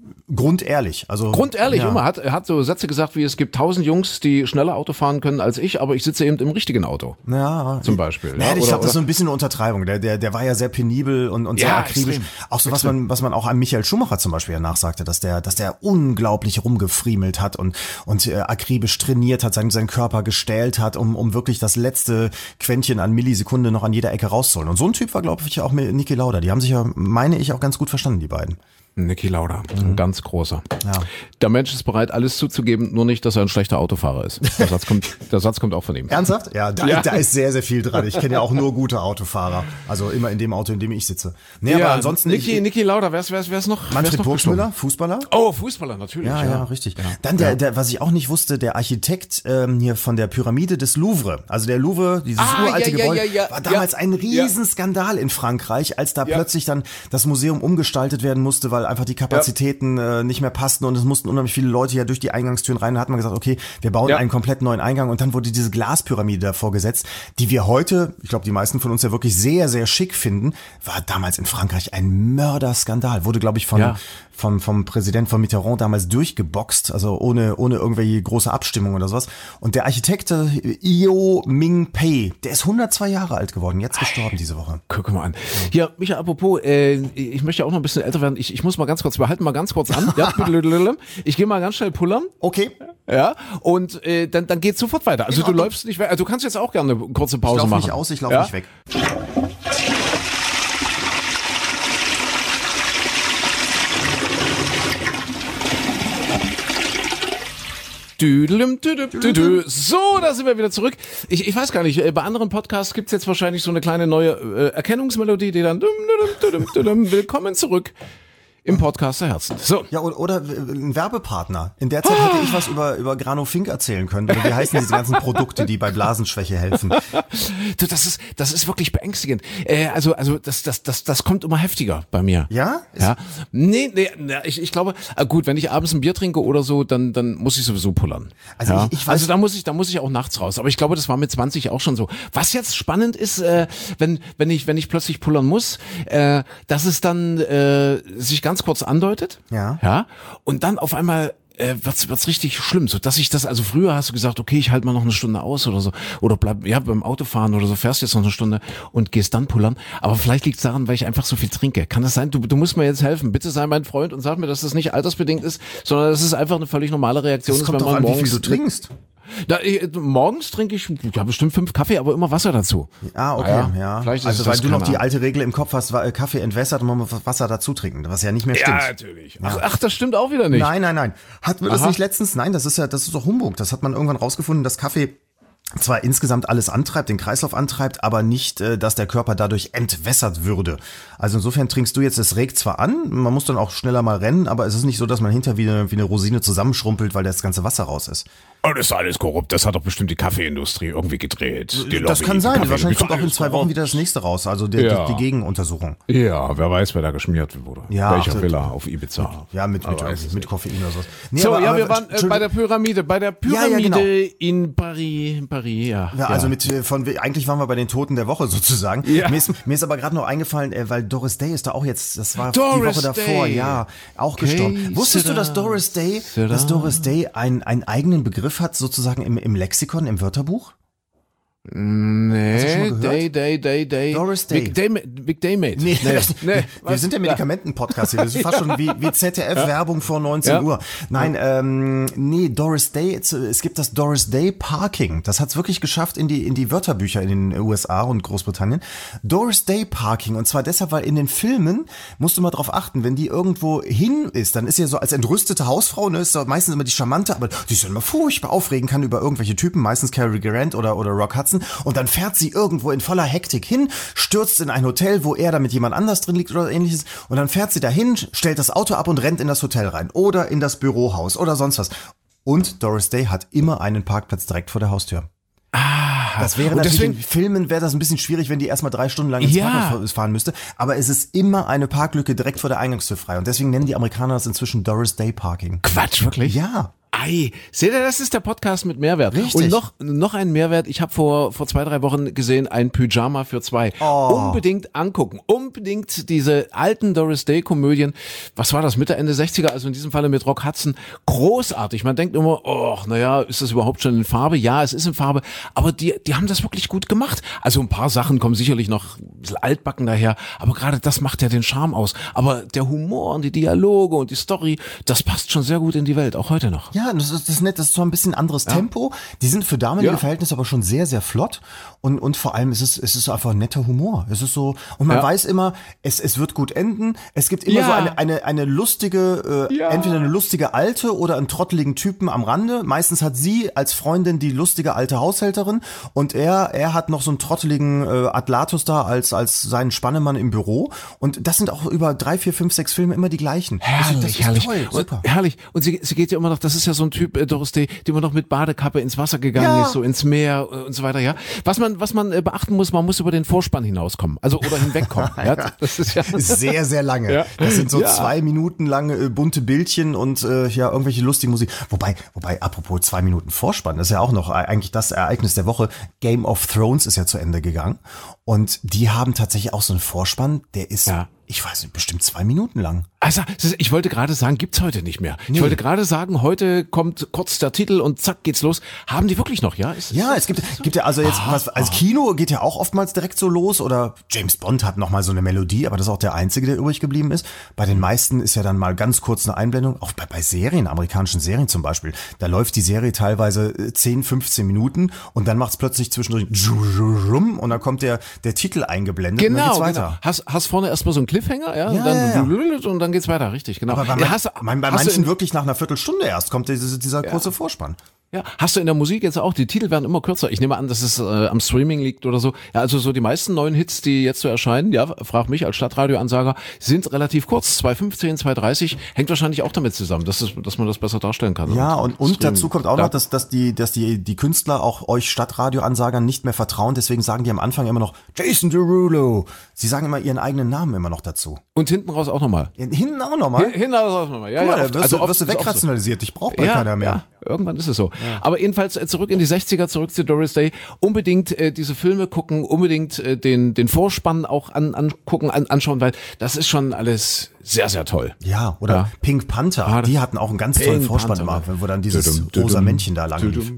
grundehrlich. Also Grundehrlich, ja. immer. Hat, er hat so Sätze gesagt wie, es gibt tausend Jungs, die schneller Auto fahren können als ich, aber ich sitze eben im richtigen Auto. Ja, zum Beispiel. Naja, ja, ich oder, glaube, das ist so oder? ein bisschen eine Untertreibung. Der, der, der war ja sehr penibel und, und sehr Ja, akribisch. extrem. Auch so, was man, was man auch an Michael Schumacher zum Beispiel ja nachsagte, dass der, dass der unglaublich rumgefriemelt hat und, und äh, akribisch trainiert hat, seinen, seinen Körper gestählt hat, um, um wirklich das letzte Quäntchen an Millisekunde noch an jeder Ecke rauszuholen. Und so ein Typ war, glaube ich, auch mit Niki Lauda. Die haben sich ja, meine ich, auch ganz gut verstanden, die beiden. Niki Lauda, ein ganz großer. Ja. Der Mensch ist bereit, alles zuzugeben, nur nicht, dass er ein schlechter Autofahrer ist. Der Satz kommt, der Satz kommt auch von ihm. Ernsthaft? Ja, da, Ja. da ist sehr, sehr viel dran. Ich kenne ja auch nur gute Autofahrer. Also immer in dem Auto, in dem ich sitze. Nee, aber ansonsten. Niki, ich, Niki Lauda, wer ist, wer ist, wer ist noch? wer ist Manfred noch Burgmüller, Fußballer? gestorben? Oh, Fußballer, natürlich. Ja, Ja, ja, richtig. Dann der, der, was ich auch nicht wusste, der Architekt ähm, hier von der Pyramide des Louvre. Also der Louvre, dieses Ah, uralte ja, ja, Gebäude, ja, ja. war damals Ja. ein Riesenskandal in Frankreich, als da Ja. plötzlich dann das Museum umgestaltet werden musste, weil einfach die Kapazitäten äh, nicht mehr passten und es mussten unheimlich viele Leute ja durch die Eingangstüren rein. Da hat man gesagt, okay, wir bauen Ja. einen komplett neuen Eingang und dann wurde diese Glaspyramide davor gesetzt, die wir heute, ich glaube, die meisten von uns ja wirklich sehr, sehr schick finden, war damals in Frankreich ein Mörderskandal. Wurde, glaube ich, von Ja. vom, vom Präsident von Mitterrand damals durchgeboxt, also ohne, ohne irgendwelche große Abstimmung oder sowas. Und der Architekt äh, Io Ming Pei, der ist hundertzwei Jahre alt geworden, jetzt gestorben diese Woche. Guck mal an. Hier, Micha, apropos, äh, ich möchte auch noch ein bisschen älter werden. Ich, ich muss mal ganz kurz, wir halten mal ganz kurz an. Ja, ich gehe mal ganz schnell pullern. Okay. Ja, und äh, dann, dann geht's sofort weiter. Also In du Ordnung. läufst nicht weg. Also du kannst jetzt auch gerne eine kurze Pause Ich laufe machen. nicht aus, ich laufe ja? nicht weg. Düdelüm, düdüm, düdü. So, da sind wir wieder zurück. Ich, ich weiß gar nicht, äh, bei anderen Podcasts gibt's jetzt wahrscheinlich so eine kleine neue äh, Erkennungsmelodie, die dann düm, düm, düm, düm, willkommen zurück im Podcast der Herzen. So. Ja, oder, oder ein Werbepartner. In der Zeit hätte ich was über, über Granofink erzählen können. Oder wie heißen diese ganzen Produkte, die bei Blasenschwäche helfen? Du, das ist, das ist wirklich beängstigend. Äh, also, also, das, das, das, das kommt immer heftiger bei mir. Ja? Ja. Nee, nee, nee ich, ich glaube, äh, gut, wenn ich abends ein Bier trinke oder so, dann, dann muss ich sowieso pullern. Also ja? ich- ich weiß- also da muss ich, da muss ich auch nachts raus. Aber ich glaube, das war mit zwanzig auch schon so. Was jetzt spannend ist, äh, wenn, wenn ich, wenn ich plötzlich pullern muss, äh, dass es dann, äh, sich ganz kurz andeutet. Ja. Ja. Und dann auf einmal, äh, wird's, wird's richtig schlimm, so dass ich das, also früher hast du gesagt, okay, ich halte mal noch eine Stunde aus oder so, oder bleib, ja, beim Autofahren oder so, fährst jetzt noch eine Stunde und gehst dann pullern, aber vielleicht liegt's daran, weil ich einfach so viel trinke. Kann das sein? Du, du musst mir jetzt helfen, bitte sei mein Freund und sag mir, dass das nicht altersbedingt ist, sondern dass es einfach eine völlig normale Reaktion Es ist, kommt wenn doch man an, wie morgens viel du trinkst. Da, äh, morgens trinke ich, ja, bestimmt fünf Kaffee, aber immer Wasser dazu. Ah, okay, Ja, ja. vielleicht ist also es weil das, du noch keine die Ahnung. alte Regel im Kopf hast, war, äh, Kaffee entwässert und man muss Wasser dazu trinken, was ja nicht mehr stimmt. Ja, natürlich. Ach, ach, das stimmt auch wieder nicht. Nein, nein, nein. Hat man das Aha. nicht letztens? Nein, das ist ja, das ist doch Humbug. Das hat man irgendwann rausgefunden, dass Kaffee zwar insgesamt alles antreibt, den Kreislauf antreibt, aber nicht, äh, dass der Körper dadurch entwässert würde. Also insofern trinkst du jetzt, es regt zwar an, man muss dann auch schneller mal rennen, aber es ist nicht so, dass man hinter wie eine, wie eine Rosine zusammenschrumpelt, weil das ganze Wasser raus ist. Oh, das ist alles korrupt. Das hat doch bestimmt die Kaffeeindustrie irgendwie gedreht. Die Das Lobby, kann die sein. Kaffee- Wahrscheinlich die kommt auch in alles zwei Wochen korrupt. wieder das nächste raus, also die, Ja. die, die Gegenuntersuchung. Ja, wer weiß, wer da geschmiert wurde. Ja, Welcher ach, Villa auf Ibiza. Ja, mit, mit, Aber weiß es mit nicht. Koffein oder sowas. Nee, So, aber- ja, aber- wir waren äh, bei der Pyramide, bei der Ja, ja, Pyramide genau. in Paris, in Paris, ja. Ja, also mit äh, von eigentlich waren wir bei den Toten der Woche sozusagen. Ja. Mir, ist, mir ist aber gerade noch eingefallen, äh, weil Doris Day ist da auch jetzt, das war Doris die Woche davor, Day. ja, auch Okay, gestorben. Wusstest du, dass sit-down, Doris Day, sit-down. dass Doris Day einen einen eigenen Begriff hat sozusagen im im Lexikon, im Wörterbuch? Nee, schon mal gehört? Day, Day, Day, Day. Doris Day. Big Day, Big Day Mate. Nee, nee. wir was? sind der Medikamenten-Podcast hier. Das ist fast schon wie, wie Z D F-Werbung vor neunzehn Ja. Uhr. Nein, ähm, nee, Doris Day, es, es gibt das Doris Day Parking. Das hat es wirklich geschafft in die, in die Wörterbücher in den U S A und Großbritannien. Doris Day Parking. Und zwar deshalb, weil in den Filmen, musst du mal drauf achten, wenn die irgendwo hin ist, dann ist ja so als entrüstete Hausfrau, ne, ist doch meistens immer die Charmante, aber die ist ja immer furchtbar aufregen kann über irgendwelche Typen, meistens Cary Grant oder, oder Rock Hudson. Und dann fährt sie irgendwo in voller Hektik hin, stürzt in ein Hotel, wo er da mit jemand anders drin liegt oder ähnliches. Und dann fährt sie dahin, stellt das Auto ab und rennt in das Hotel rein. Oder in das Bürohaus oder sonst was. Und Doris Day hat immer einen Parkplatz direkt vor der Haustür. Ah, das wäre und natürlich deswegen- in Filmen wäre das ein bisschen schwierig, wenn die erstmal drei Stunden lang ins Ja. Parkhaus fahren müsste. Aber es ist immer eine Parklücke direkt vor der Eingangstür frei. Und deswegen nennen die Amerikaner das inzwischen Doris Day Parking. Quatsch, wirklich? Ja. Ei, seht ihr, das ist der Podcast mit Mehrwert. Richtig. Und noch, noch ein Mehrwert, ich habe vor, vor zwei, drei Wochen gesehen, ein Pyjama für zwei. Oh. Unbedingt angucken, unbedingt diese alten Doris Day Komödien. Was war das, Mitte, Ende sechziger, also in diesem Falle mit Rock Hudson. Großartig, man denkt immer, oh, naja, ist das überhaupt schon in Farbe? Ja, es ist in Farbe, aber die, die haben das wirklich gut gemacht. Also ein paar Sachen kommen sicherlich noch ein bisschen altbacken daher, aber gerade das macht ja den Charme aus. Aber der Humor und die Dialoge und die Story, das passt schon sehr gut in die Welt, auch heute noch. Ja, das ist, das ist nett, das ist so ein bisschen anderes ja. Tempo. Die sind für damalige ja. Verhältnisse aber schon sehr, sehr flott. Und, und vor allem ist es, es ist einfach ein netter Humor. Es ist so, und man ja. weiß immer, es, es wird gut enden. Es gibt immer ja. so eine, eine, eine lustige, äh, ja. entweder eine lustige Alte oder einen trotteligen Typen am Rande. Meistens hat sie als Freundin die lustige alte Haushälterin und er, er hat noch so einen trotteligen äh, Atlatus da als, als seinen Spannemann im Büro. Und das sind auch über drei, vier, fünf, sechs Filme immer die gleichen. Herrlich, das ist herrlich. Toll, super. Und, herrlich. Und sie, sie geht ja immer noch, das ist ja so ein Typ, äh, Doris Day, die immer noch mit Badekappe ins Wasser gegangen ja. ist, so ins Meer äh, und so weiter, ja. Was man, was man äh, beachten muss, man muss über den Vorspann hinauskommen, also oder hinwegkommen. ja. Das ist ja sehr, sehr lange. Ja. Das sind so ja. zwei Minuten lange äh, bunte Bildchen und äh, ja, irgendwelche lustige Musik. Wobei, wobei, apropos zwei Minuten Vorspann, das ist ja auch noch eigentlich das Ereignis der Woche. Game of Thrones ist ja zu Ende gegangen und die haben tatsächlich auch so einen Vorspann, der ist, ja. ich weiß nicht, bestimmt zwei Minuten lang. Also, ich wollte gerade sagen, gibt's heute nicht mehr. Nee. Ich wollte gerade sagen, heute kommt kurz der Titel und zack geht's los. Haben die wirklich noch, ja? Ist, ja, es gibt, gibt ja also jetzt, ah, was, als Kino geht ja auch oftmals direkt so los oder James Bond hat noch mal so eine Melodie, aber das ist auch der einzige, der übrig geblieben ist. Bei den meisten ist ja dann mal ganz kurz eine Einblendung, auch bei, bei Serien, amerikanischen Serien zum Beispiel. Da läuft die Serie teilweise zehn, fünfzehn Minuten und dann macht's plötzlich zwischendurch und dann kommt der, der Titel eingeblendet genau, und dann geht's weiter. Genau. Hast, hast vorne erstmal so einen Cliffhanger, ja, ja, und dann, ja, ja. und dann geht's weiter, richtig, genau. Aber bei, ja, hast, mein, bei hast manchen in, wirklich nach einer Viertelstunde erst kommt dieser, dieser ja. kurze Vorspann. Ja, hast du in der Musik jetzt auch, die Titel werden immer kürzer. Ich nehme an, dass es äh, am Streaming liegt oder so. Ja, also so die meisten neuen Hits, die jetzt so erscheinen, ja, frag mich als Stadtradioansager, sind relativ kurz. zwei fünfzehn, zwei dreißig, hängt wahrscheinlich auch damit zusammen, dass, es, dass man das besser darstellen kann. Ja, und, und dazu kommt auch ja. noch, dass, dass, die, dass die, die Künstler auch euch Stadtradioansagern nicht mehr vertrauen. Deswegen sagen die am Anfang immer noch Jason Derulo. Sie sagen immer ihren eigenen Namen immer noch dazu. Und hinten raus auch nochmal. Ja, hinten auch nochmal? Hinten raus auch nochmal, ja. Guck mal, ja da wirst, also du, wirst du wegrationalisiert. Ich brauche bald ja, keiner mehr. Ja, irgendwann ist es so. Ja. Aber jedenfalls zurück in die sechziger, zurück zu Doris Day. Unbedingt äh, diese Filme gucken, unbedingt äh, den, den Vorspann auch an, angucken, an, anschauen, weil das ist schon alles sehr, sehr toll. Ja, oder ja. Pink Panther, ah, die hatten auch einen ganz tollen Vorspann immer, wo dann dieses dudum, dudum, rosa Männchen da lang lief.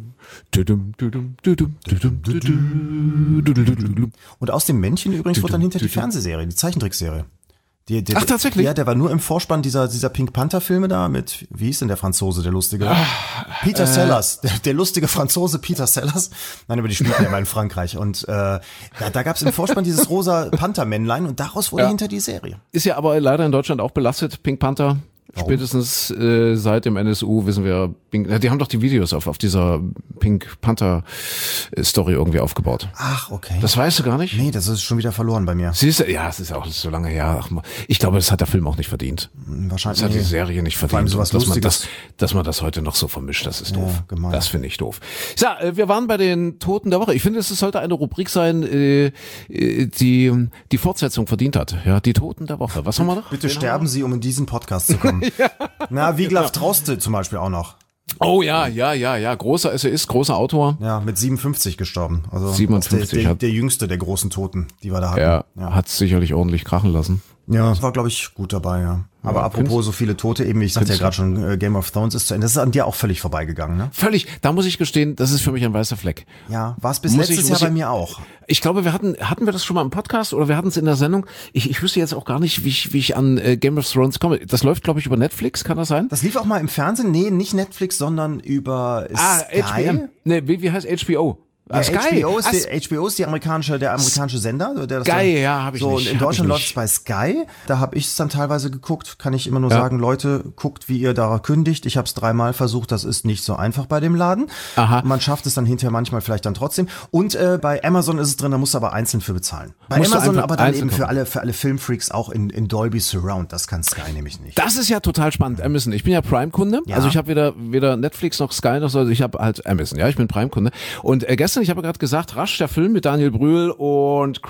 Und aus dem Männchen übrigens wurde dann hinter die Fernsehserie, die Zeichentrickserie. Die, die, Ach, tatsächlich? Ja, der war nur im Vorspann dieser, dieser Pink Panther Filme da mit, wie hieß denn der Franzose, der lustige? Ah, Peter äh, Sellers, der, der lustige Franzose Peter Sellers. Nein, aber die spielten ja mal in Frankreich. Und äh, da, da gab es im Vorspann dieses rosa Panther-Männlein und daraus wurde ja. hinter die Serie. Ist ja aber leider in Deutschland auch belastet, Pink Panther. Warum? Spätestens äh, seit dem N S U wissen wir, Pink, die haben doch die Videos auf, auf dieser Pink Panther Story irgendwie aufgebaut. Ach, okay. Das weißt du gar nicht? Nee, das ist schon wieder verloren bei mir. Siehst du, ja, es ist auch so lange her. Ach, ich glaube, das hat der Film auch nicht verdient. Wahrscheinlich. Das hat die Serie nicht verdient. Vor allem sowas dass, man Lustiges. das, dass man das heute noch so vermischt, das ist doof. Ja, gemein. Das finde ich doof. So, wir waren bei den Toten der Woche. Ich finde, es sollte eine Rubrik sein, die die Fortsetzung verdient hat. Ja, die Toten der Woche. Was haben wir noch? Bitte sterben Sie, um in diesen Podcast zu kommen. ja. Na, Wiglaf Droste zum Beispiel auch noch. Oh ja, ja, ja, ja, großer Essayist, großer Autor. Ja, mit siebenundfünfzig gestorben. Also siebenundfünfzig. Der, der, hat, der jüngste der großen Toten, die wir da hatten. Ja, ja. hat sicherlich ordentlich krachen lassen. Ja, das war, glaube ich, gut dabei, ja. Aber ja, apropos so viele Tote, eben, ich sagte ja gerade schon, äh, Game of Thrones ist zu Ende. Das ist an dir auch völlig vorbeigegangen, ne? Völlig. Da muss ich gestehen, das ist für mich ein weißer Fleck. Ja, war es bis muss letztes ich, Jahr bei ich, mir auch. Ich glaube, wir hatten, hatten wir das schon mal im Podcast oder wir hatten es in der Sendung. Ich, ich wüsste jetzt auch gar nicht, wie ich, wie ich an äh, Game of Thrones komme. Das läuft, glaube ich, über Netflix, kann das sein? Das lief auch mal im Fernsehen. Nee, nicht Netflix, sondern über ah, Sky. H B M. Nee, wie, wie heißt H B O? Ja, Sky. H B O ist, die, H B O ist die amerikanische, der amerikanische Sender. Der das Sky, dann, ja, habe ich so, nicht. Und in Deutschland läuft es bei Sky. Da habe ich es dann teilweise geguckt. Kann ich immer nur ja. sagen, Leute, guckt, wie ihr da kündigt. Ich habe es dreimal versucht. Das ist nicht so einfach bei dem Laden. Aha. Man schafft es dann hinterher manchmal vielleicht dann trotzdem. Und äh, bei Amazon ist es drin, da musst du aber einzeln für bezahlen. Bei musst Amazon aber dann eben kommen. für alle, für alle Filmfreaks auch in, in Dolby Surround. Das kann Sky nämlich nicht. Das ist ja total spannend. Amazon. Ich bin ja Prime-Kunde. Ja. Also ich habe weder, weder Netflix noch Sky noch so. Also ich habe halt Amazon. Ja, ich bin Prime-Kunde. Und äh, gestern, ich habe gerade gesagt, Rasch, der Film mit Daniel Brühl und Chris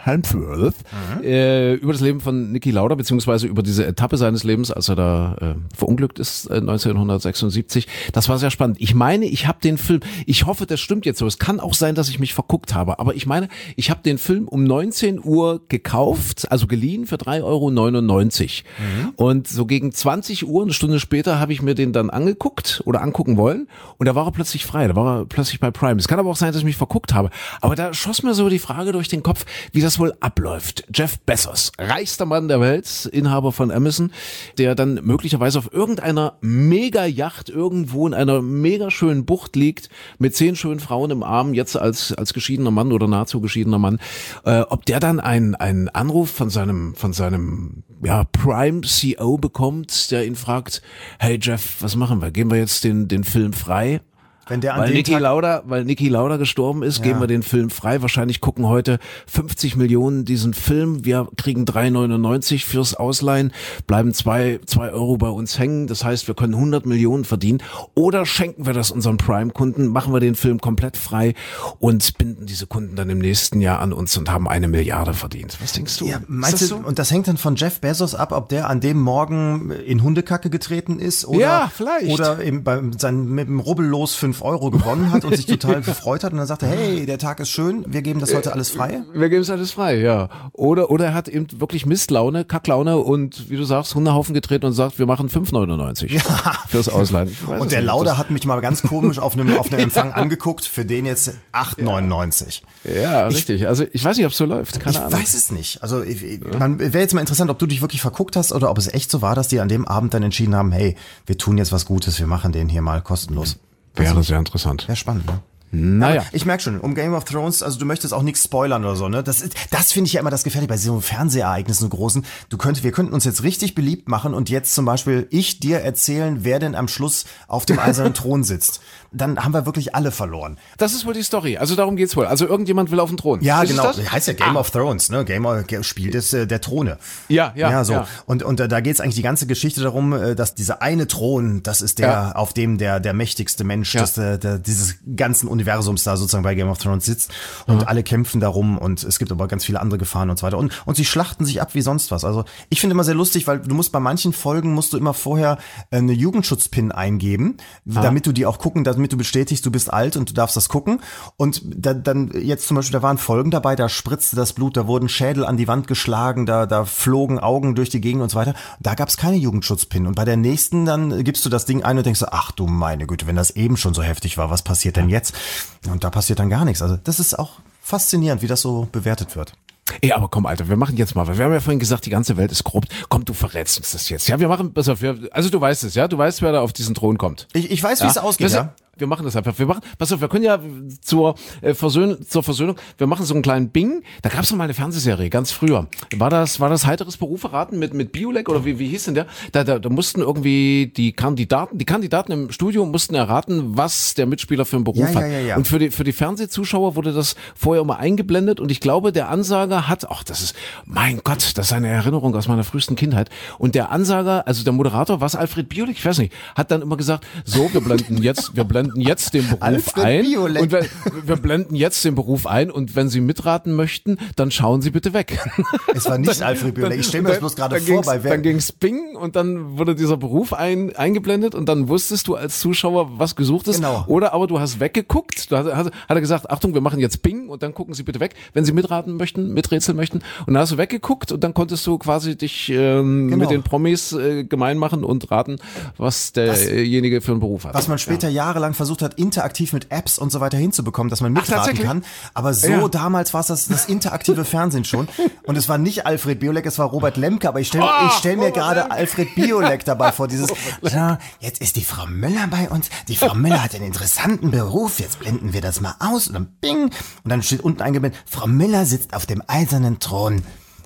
Hemsworth, mhm. äh, über das Leben von Niki Lauda, beziehungsweise über diese Etappe seines Lebens, als er da äh, verunglückt ist, äh, neunzehnhundertsechsundsiebzig. Das war sehr spannend. Ich meine, ich habe den Film, ich hoffe, das stimmt jetzt so. Es kann auch sein, dass ich mich verguckt habe, aber ich meine, ich habe den Film um neunzehn Uhr gekauft, also geliehen für drei Euro neunundneunzig. Mhm. Und so gegen zwanzig Uhr, eine Stunde später, habe ich mir den dann angeguckt oder angucken wollen und da war er plötzlich frei, da war er plötzlich bei Prime. Es kann aber auch sein, dass ich mich verguckt habe, aber da schoss mir so die Frage durch den Kopf, wie das wohl abläuft. Jeff Bezos, reichster Mann der Welt, Inhaber von Amazon, der dann möglicherweise auf irgendeiner Mega-Yacht irgendwo in einer mega schönen Bucht liegt, mit zehn schönen Frauen im Arm, jetzt als als geschiedener Mann oder nahezu geschiedener Mann, äh, ob der dann einen einen Anruf von seinem von seinem ja Prime C E O bekommt, der ihn fragt, hey Jeff, was machen wir? Geben wir jetzt den den Film frei? Wenn der an weil dem Niki Tag Lauda, weil Niki Lauda gestorben ist, ja. geben wir den Film frei. Wahrscheinlich gucken heute fünfzig Millionen diesen Film. Wir kriegen drei neunundneunzig fürs Ausleihen, bleiben zwei, zwei Euro bei uns hängen. Das heißt, wir können hundert Millionen verdienen. Oder schenken wir das unseren Prime-Kunden, machen wir den Film komplett frei und binden diese Kunden dann im nächsten Jahr an uns und haben eine Milliarde verdient. Was denkst du? Ja, meinst das du, so? und das hängt dann von Jeff Bezos ab, ob der an dem Morgen in Hundekacke getreten ist oder, ja, vielleicht. oder eben beim, sein, mit dem Rubbellos fünf Euro gewonnen hat und sich total gefreut hat und dann sagte, hey, der Tag ist schön, wir geben das heute alles frei? Wir geben es alles frei, ja. Oder oder er hat eben wirklich Mistlaune, Kacklaune und wie du sagst, Hundehaufen getreten und sagt, wir machen fünf neunundneunzig ja. fürs Ausleihen. Und der Lauda hat mich mal ganz komisch auf einem, auf einem Empfang ja. angeguckt, für den jetzt acht neunundneunzig. Ja, richtig. Ich, also ich weiß nicht, ob es so läuft, keine ich Ahnung. Ich weiß es nicht. Also man wäre jetzt mal interessant, ob du dich wirklich verguckt hast oder ob es echt so war, dass die an dem Abend dann entschieden haben, hey, wir tun jetzt was Gutes, wir machen den hier mal kostenlos. Wäre sehr interessant. Wäre spannend, ne? Naja. Aber ich merke schon, um Game of Thrones, also du möchtest auch nichts spoilern oder so, ne? Das, ist, das finde ich ja immer das Gefährliche bei so Fernsehereignissen, so großen. Du könnt, wir könnten uns jetzt richtig beliebt machen und jetzt zum Beispiel ich dir erzählen, wer denn am Schluss auf dem eisernen Thron sitzt. Dann haben wir wirklich alle verloren. Das ist wohl die Story. Also darum geht's wohl. Also irgendjemand will auf den Thron. Ja, ist genau. Das? Heißt ja Game ah. of Thrones, ne? Game of, Spiel des äh, der Throne. Ja, ja. Ja, so. Ja. Und und äh, da geht's eigentlich die ganze Geschichte darum, äh, dass dieser eine Thron, das ist der, ja. auf dem der der mächtigste Mensch ja. des, äh, der, dieses ganzen Universums da sozusagen bei Game of Thrones sitzt und ja. alle kämpfen darum und es gibt aber ganz viele andere Gefahren und so weiter und und sie schlachten sich ab wie sonst was. Also ich finde immer sehr lustig, weil du musst bei manchen Folgen musst du immer vorher eine Jugendschutzpin eingeben, ah. damit du die auch gucken, damit du bestätigst, du bist alt und du darfst das gucken. Und da, dann jetzt zum Beispiel, da waren Folgen dabei, da spritzte das Blut, da wurden Schädel an die Wand geschlagen, da da flogen Augen durch die Gegend und so weiter. Da gab es keine Jugendschutzpin. Und bei der nächsten, dann gibst du das Ding ein und denkst so, ach du meine Güte, wenn das eben schon so heftig war, was passiert denn jetzt? Und da passiert dann gar nichts. Also das ist auch faszinierend, wie das so bewertet wird. Ey, aber komm, Alter, wir machen jetzt mal, weil wir haben ja vorhin gesagt, die ganze Welt ist korrupt. Komm, du verrätst uns das jetzt. Ja, wir machen, pass auf, wir, also du weißt es, ja, du weißt, wer da auf diesen Thron kommt. Ich, ich weiß, wie ja? es ausgeht, wir, ja. Wir machen das einfach. Wir machen, pass auf, wir können ja zur, äh, Versöhn, zur Versöhnung, wir machen so einen kleinen Bing. Da gab es noch mal eine Fernsehserie, ganz früher. War das, war das heiteres Beruf erraten mit, mit Biolek oder wie, wie hieß denn der? Da, da, da mussten irgendwie die Kandidaten, die Kandidaten im Studio mussten erraten, was der Mitspieler für einen Beruf ja, hat. Ja, ja, ja. Und für die, für die Fernsehzuschauer wurde das vorher immer eingeblendet und ich glaube, der Ansager hat, ach, das ist, mein Gott, das ist eine Erinnerung aus meiner frühesten Kindheit. Und der Ansager, also der Moderator, was Alfred Biolek, ich weiß nicht, hat dann immer gesagt, so, wir blenden jetzt, wir blenden jetzt den Beruf Alfred ein Biolek. Und wir, wir blenden jetzt den Beruf ein und wenn Sie mitraten möchten, dann schauen Sie bitte weg. Es war nicht dann, Alfred Biolek, ich stelle mir das bloß gerade vor. Bei wer? Dann ging's Bing und dann wurde dieser Beruf ein, eingeblendet und dann wusstest du als Zuschauer, was gesucht ist. Genau. Oder aber du hast weggeguckt, da hat, hat er gesagt, Achtung, wir machen jetzt Bing und dann gucken Sie bitte weg, wenn Sie mitraten möchten, miträtseln möchten. Und dann hast du weggeguckt und dann konntest du quasi dich ähm, genau. mit den Promis äh, gemein machen und raten, was derjenige für einen Beruf hat. Was man später ja. jahrelang versucht hat, interaktiv mit Apps und so weiter hinzubekommen, dass man mitraten kann. Aber so ja. damals war es das, das interaktive Fernsehen schon. Und es war nicht Alfred Biolek, es war Robert Lemke. Aber ich stelle oh, ich stell mir gerade Alfred Biolek dabei vor. Dieses, ja, jetzt ist die Frau Müller bei uns. Die Frau Müller hat einen interessanten Beruf. Jetzt blenden wir das mal aus. Und dann bing. Und dann steht unten eingeblendet, Frau Müller sitzt auf dem eisernen Thron. So,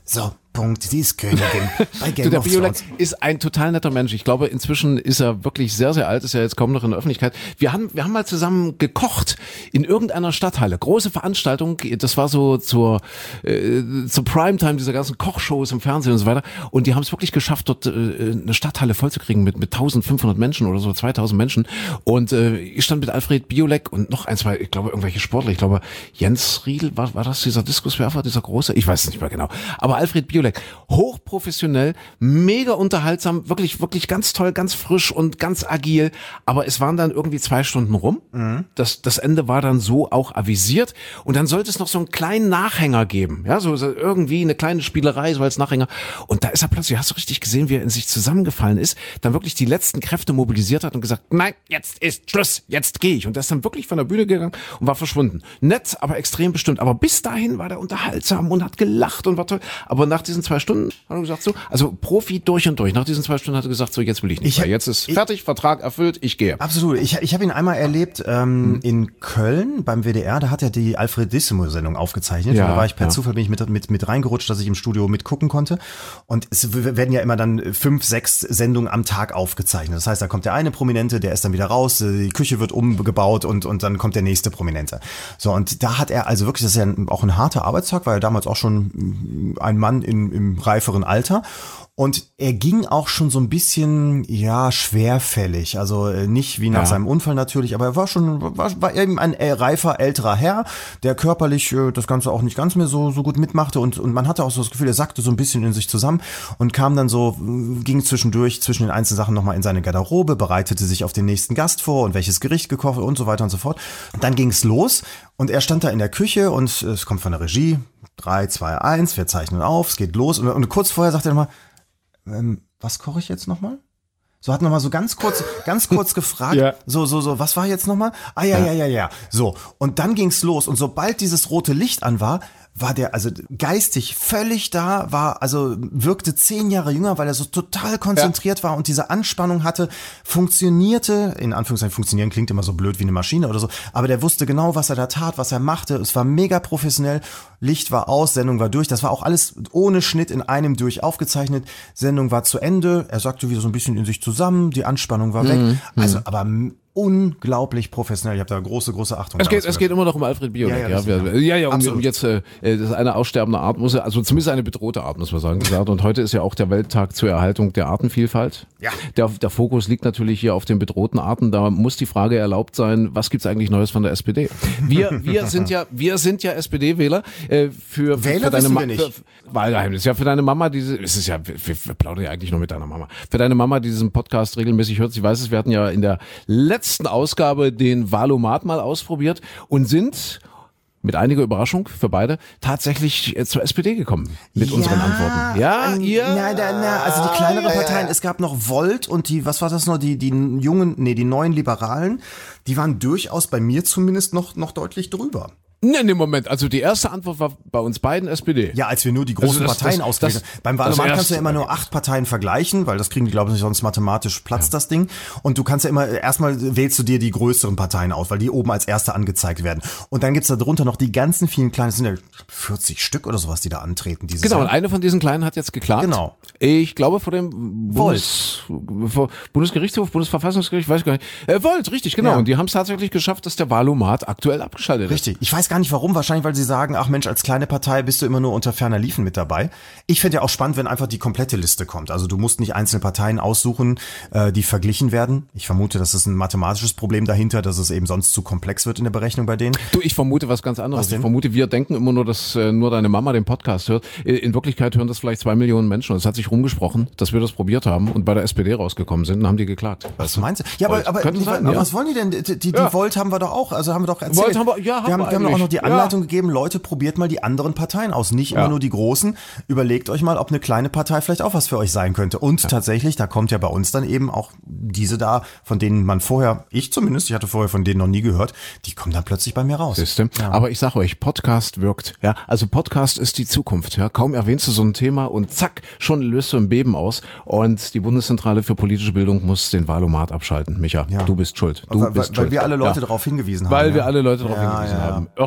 Punkt, sie ist Königin bei Game Du, der of Biolek Thrones. ist ein total netter Mensch. Ich glaube, inzwischen ist er wirklich sehr, sehr alt, ist ja jetzt kaum noch in der Öffentlichkeit. Wir haben, wir haben mal zusammen gekocht in irgendeiner Stadthalle. Große Veranstaltung, das war so zur, äh, zur Primetime dieser ganzen Kochshows im Fernsehen und so weiter. Und die haben es wirklich geschafft, dort äh, eine Stadthalle vollzukriegen mit, mit eintausendfünfhundert Menschen oder so, zweitausend Menschen. Und äh, ich stand mit Alfred Biolek und noch ein, zwei, ich glaube, irgendwelche Sportler. Ich glaube, Jens Riedl, war, war das dieser Diskuswerfer, dieser große? Ich weiß es nicht mehr genau. Aber Alfred Biolek, hochprofessionell, mega unterhaltsam, wirklich, wirklich ganz toll, ganz frisch und ganz agil. Aber es waren dann irgendwie zwei Stunden rum. Mhm. Das, das Ende war dann so auch avisiert. Und dann sollte es noch so einen kleinen Nachhänger geben. Ja, so, so irgendwie eine kleine Spielerei, so als Nachhänger. Und da ist er plötzlich, hast du richtig gesehen, wie er in sich zusammengefallen ist, dann wirklich die letzten Kräfte mobilisiert hat und gesagt, nein, jetzt ist Schluss, jetzt gehe ich. Und der ist dann wirklich von der Bühne gegangen und war verschwunden. Nett, aber extrem bestimmt. Aber bis dahin war der unterhaltsam und hat gelacht und war toll. Aber nach diesen zwei Stunden hat er gesagt so, also Profi durch und durch. Nach diesen zwei Stunden hat er gesagt so, jetzt will ich nicht Ich- mehr. Jetzt ist ich- fertig, Vertrag erfüllt, ich gehe. Absolut. Ich, ich habe ihn einmal erlebt ähm, mhm. in Köln beim W D R. Da hat er die Alfredissimo-Sendung aufgezeichnet. Ja, und da war ich per ja. Zufall bin ich mit, mit, mit reingerutscht, dass ich im Studio mitgucken konnte. Und es w- werden ja immer dann fünf, sechs Sendungen am Tag aufgezeichnet. Das heißt, da kommt der eine Prominente, der ist dann wieder raus, die Küche wird umgebaut und, und dann kommt der nächste Prominente. So, und da hat er also wirklich, das ist ja ein, auch ein harter Arbeitstag, weil er damals auch schon ein Mann in, im reiferen Alter. Und er ging auch schon so ein bisschen, ja, schwerfällig. Also äh, nicht wie nach Ja. seinem Unfall natürlich, aber er war schon, war, war eben ein äh, reifer, älterer Herr, der körperlich äh, das Ganze auch nicht ganz mehr so, so gut mitmachte. Und, und man hatte auch so das Gefühl, er sackte so ein bisschen in sich zusammen und kam dann so, äh, ging zwischendurch zwischen den einzelnen Sachen nochmal in seine Garderobe, bereitete sich auf den nächsten Gast vor und welches Gericht gekocht und so weiter und so fort. Und dann ging's los und er stand da in der Küche und äh, es kommt von der Regie, drei, zwei, eins, wir zeichnen auf, es geht los. Und, und kurz vorher sagt er nochmal, Ähm, was koche ich jetzt nochmal? So hat nochmal so ganz kurz, ganz kurz gefragt, Ja. so, so, so, was war jetzt nochmal? Ah, ja, ja, ja, ja. So. Und dann ging's los. Und sobald dieses rote Licht an war, war der also geistig völlig da, war, also wirkte zehn Jahre jünger, weil er so total konzentriert war und diese Anspannung hatte, funktionierte, in Anführungszeichen funktionieren klingt immer so blöd wie eine Maschine oder so, aber der wusste genau, was er da tat, was er machte. Es war mega professionell. Licht war aus, Sendung war durch. Das war auch alles ohne Schnitt in einem durch aufgezeichnet. Sendung war zu Ende. Er sagte wieder so ein bisschen in sich zusammen. Die Anspannung war weg. Also, aber m- unglaublich professionell. Ich habe da große, große Achtung. Es geht, daraus es geht immer noch um Alfred Biolek. Ja, ja, Ja, das- ja, ja, ja, um, Absolut. um jetzt, äh, das ist eine aussterbende Art, muss er, also zumindest eine bedrohte Art, muss man sagen, gesagt. Und heute ist ja auch der Welttag zur Erhaltung der Artenvielfalt. Ja. Der, der Fokus liegt natürlich hier auf den bedrohten Arten. Da muss die Frage erlaubt sein, was gibt's eigentlich Neues von der S P D? Wir, wir sind ja, wir sind ja S P D-Wähler. Äh, für, Wähler für deine wissen Ma- wir nicht. Für, Wahlgeheimnis. Ja, für deine Mama, diese, es ist ja, wir, wir plaudern ja eigentlich nur mit deiner Mama. Für deine Mama, die diesen Podcast regelmäßig hört, sie weiß es, wir hatten ja in der letzten Ausgabe den Valomat mal ausprobiert und sind mit einiger Überraschung für beide tatsächlich äh, zur S P D gekommen mit unseren Antworten. Ja, ähm, ihr. Na, na, na, also die kleineren ja, ja, Parteien, ja. es gab noch Volt und die, was war das noch, die, die jungen, nee, die neuen Liberalen, die waren durchaus bei mir zumindest noch, noch deutlich drüber. Nee, nee, Moment. Also die erste Antwort war bei uns beiden S P D. Ja, als wir nur die großen Also das- Parteien das- ausgewählt das- haben. Beim das Wahlomat kannst du erste ja immer nur allerdings. acht Parteien vergleichen, weil das kriegen die, glaube ich, sonst mathematisch platzt das Ding. Und du kannst ja immer, erstmal wählst du dir die größeren Parteien aus, weil die oben als erste angezeigt werden. Und dann gibt's da drunter noch die ganzen vielen kleinen, das sind ja vierzig Stück oder sowas, die da antreten dieses Genau, und Jahr. eine von diesen Kleinen hat jetzt geklagt. Genau. Ich glaube vor dem Bundes, vor Bundesgerichtshof, Bundesverfassungsgericht, weiß ich gar nicht. Äh, Volt, richtig, genau. Ja. Und die haben es tatsächlich geschafft, dass der Valomat aktuell abgeschaltet ist. Richtig. Ich weiß gar nicht warum. Wahrscheinlich, weil sie sagen, ach Mensch, als kleine Partei bist du immer nur unter ferner Liefen mit dabei. Ich finde ja auch spannend, wenn einfach die komplette Liste kommt. Also du musst nicht einzelne Parteien aussuchen, äh, die verglichen werden. Ich vermute, das ist ein mathematisches Problem dahinter, dass es eben sonst zu komplex wird in der Berechnung bei denen. Du, ich vermute was ganz anderes. Was denn? Ich vermute, wir denken immer nur, dass äh, nur deine Mama den Podcast hört. Äh, In Wirklichkeit hören das vielleicht zwei Millionen Menschen. Und es hat sich rumgesprochen, dass wir das probiert haben und bei der S P D rausgekommen sind und haben die geklagt. Was meinst du? Ja, Volt. aber, aber, Könnte die, sein, aber ja. was wollen die denn? Die, die, die Ja. Volt haben wir doch auch, also haben wir doch erzählt. Volt haben wir- ja, haben wir haben, wir wir haben doch auch noch die eigentlich. Anleitung gegeben, Leute, probiert mal die anderen Parteien aus, nicht immer Ja. nur die großen. Überlegt euch mal, ob eine kleine Partei vielleicht auch was für euch sein könnte. Und tatsächlich, da kommt ja bei uns dann eben auch diese da, von denen man vorher, ich zumindest, ich hatte vorher von denen noch nie gehört, die kommen dann plötzlich bei mir raus. System. Aber ich sag euch, Podcast wirkt. Ja, also Podcast ist die Zukunft. Ja, kaum erwähnst du so ein Thema und zack, schon löst du ein Beben aus. Und die Bundeszentrale für politische Bildung muss den Valomat abschalten. Micha, Ja. du bist schuld. Du weil, bist weil schuld. wir alle Leute Ja. darauf hingewiesen haben. Weil ja. wir alle Leute darauf Ja, hingewiesen ja, ja. haben. Irre.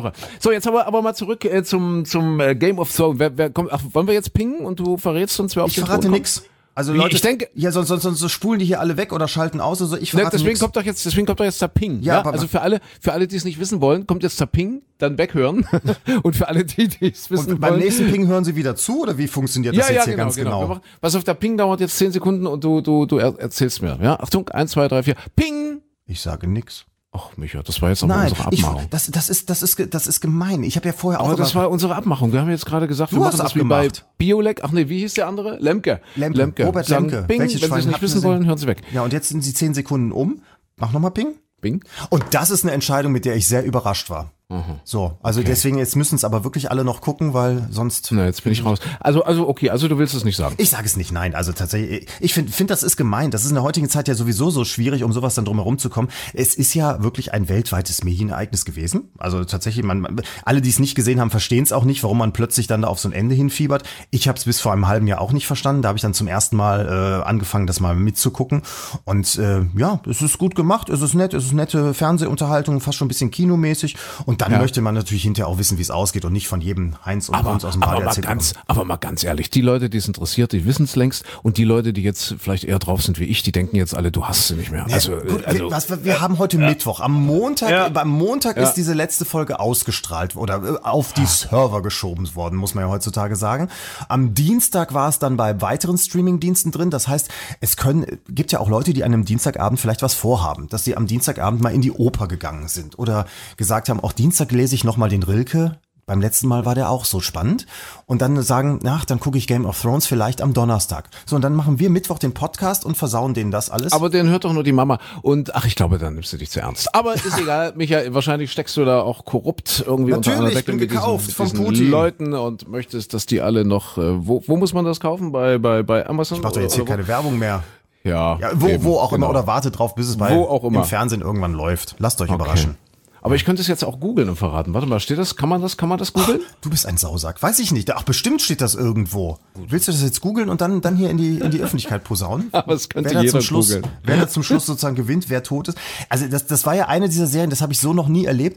Woche. So, jetzt aber, aber mal zurück äh, zum, zum äh, Game of Thrones. Wer, wer kommt, ach, wollen wir jetzt pingen und du verrätst uns, wer auf Ich den verrate Thron kommt? nix. Also Wie, Leute, ich denke- ja, sonst, sonst, sonst spulen die hier alle weg oder schalten aus. Also ich Ne, verrate deswegen nix. kommt doch jetzt, deswegen kommt doch jetzt der Ping. Ja, Ja, aber- also für alle, für alle, die es nicht wissen wollen, kommt jetzt der Ping, dann weghören. Und für alle, die, die es wissen Und beim wollen. nächsten Ping hören sie wieder zu oder wie funktioniert das ja, jetzt ja, hier genau, ganz genau. genau? Wir machen- Was auf der Ping dauert jetzt zehn Sekunden und du, du, du er, erzählst mir. Ja, Achtung, eins, zwei, drei, vier. Ping! Ich sage nix. Ach, Micha, das war jetzt aber Nein, unsere ich, Abmachung. das, das ist, das ist, ge- das ist gemein. Ich habe ja vorher Aber auch das immer, war unsere Abmachung. Wir haben jetzt gerade gesagt, wir Du machen hast das wie bei abgemacht. Biolek. Ach nee, wie hieß der andere? Lemke. Lemke. Robert Sagen Lemke. Bing, Welches wenn Sie Schwein es nicht habt ihr wissen denn? wollen, hören Sie weg. Ja, und jetzt sind sie zehn Sekunden um. Mach nochmal Ping. Bing. Und das ist eine Entscheidung, mit der ich sehr überrascht war. So, also deswegen, jetzt müssen es aber wirklich alle noch gucken, weil sonst... Na, jetzt bin ich raus. Also, also okay, also du willst es nicht sagen. Ich sage es nicht, nein. Also tatsächlich, ich finde, find, das ist gemein. Das ist in der heutigen Zeit ja sowieso so schwierig, um sowas dann drumherum zu kommen. Es ist ja wirklich ein weltweites Medienereignis gewesen. Also tatsächlich, man, man alle, die es nicht gesehen haben, verstehen es auch nicht, warum man plötzlich dann da auf so ein Ende hinfiebert. Ich habe es bis vor einem halben Jahr auch nicht verstanden. Da habe ich dann zum ersten Mal äh, angefangen, das mal mitzugucken. Und äh, ja, es ist gut gemacht, es ist nett, es ist nette Fernsehunterhaltung, fast schon ein bisschen kinomäßig. Und dann Ja. möchte man natürlich hinterher auch wissen, wie es ausgeht und nicht von jedem Heinz und Aber, Kunz aus dem aber, Radio mal erzählt ganz, bekommen. aber mal ganz ehrlich, die Leute, die es interessiert, die wissen es längst und die Leute, die jetzt vielleicht eher drauf sind wie ich, die denken jetzt alle, du hast sie nicht mehr. Also, Gut, also wir, was, wir, wir haben heute Mittwoch. Am Montag, Ja. am Montag Ja. ist diese letzte Folge ausgestrahlt oder äh, auf die Server geschoben worden, muss man ja heutzutage sagen. Am Dienstag war es dann bei weiteren Streamingdiensten drin. Das heißt, es können, gibt ja auch Leute, die an einem Dienstagabend vielleicht was vorhaben, dass sie am Dienstagabend mal in die Oper gegangen sind oder gesagt haben, auch Dienstag lese ich nochmal den Rilke. Beim letzten Mal war der auch so spannend. Und dann sagen, ach, dann gucke ich Game of Thrones vielleicht am Donnerstag. So, und dann machen wir Mittwoch den Podcast und versauen denen das alles. aber den hört doch nur die Mama. Und ach, ich glaube, dann nimmst du dich zu ernst. Aber ist egal, Michael, wahrscheinlich steckst du da auch korrupt irgendwie unter Natürlich, einer Decke bin mit diesen, gekauft mit von diesen Putin. Leuten und möchtest, dass die alle noch, äh, wo, wo muss man das kaufen? Bei, bei, bei Amazon? ich mache doch jetzt hier Oder wo? keine Werbung mehr. Ja, Ja, wo, eben, wo auch genau. immer oder wartet drauf, bis es bei Wo auch immer. im Fernsehen irgendwann läuft. Lasst euch Okay. überraschen. Aber ich könnte es jetzt auch googeln und verraten. Warte mal, steht das? Kann man das? Kann man das googeln? Du bist ein Sausack. Weiß ich nicht. Ach, bestimmt steht das irgendwo. Willst du das jetzt googeln und dann, dann hier in die, in die Öffentlichkeit posaunen? Aber es könnte wer da jeder zum Schluss, googeln. wer da zum Schluss sozusagen gewinnt, wer tot ist. Also das, das war ja eine dieser Serien, das habe ich so noch nie erlebt,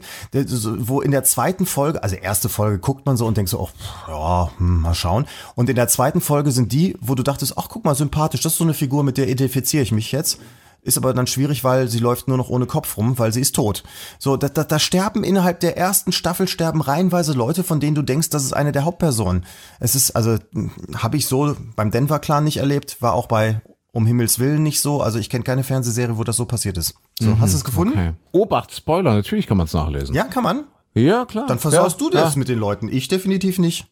wo in der zweiten Folge, also erste Folge guckt man so und denkt so, oh, ja, hm, mal schauen. Und in der zweiten Folge sind die, wo du dachtest, ach, guck mal, sympathisch, das ist so eine Figur, mit der identifiziere ich mich jetzt. Ist aber dann schwierig, weil sie läuft nur noch ohne Kopf rum, weil sie ist tot. So, da, da, da sterben innerhalb der ersten Staffel sterben reihenweise Leute, von denen du denkst, das ist eine der Hauptpersonen. Es ist, also, habe ich so beim Denver Clan nicht erlebt, war auch bei Um Himmels Willen nicht so. Also ich kenne keine Fernsehserie, wo das so passiert ist. So, hast du es gefunden? Okay. Obacht, Spoiler, natürlich kann man es nachlesen. Ja, kann man. Ja, klar. Dann versaust ja, du das ja. mit den Leuten. Ich definitiv nicht.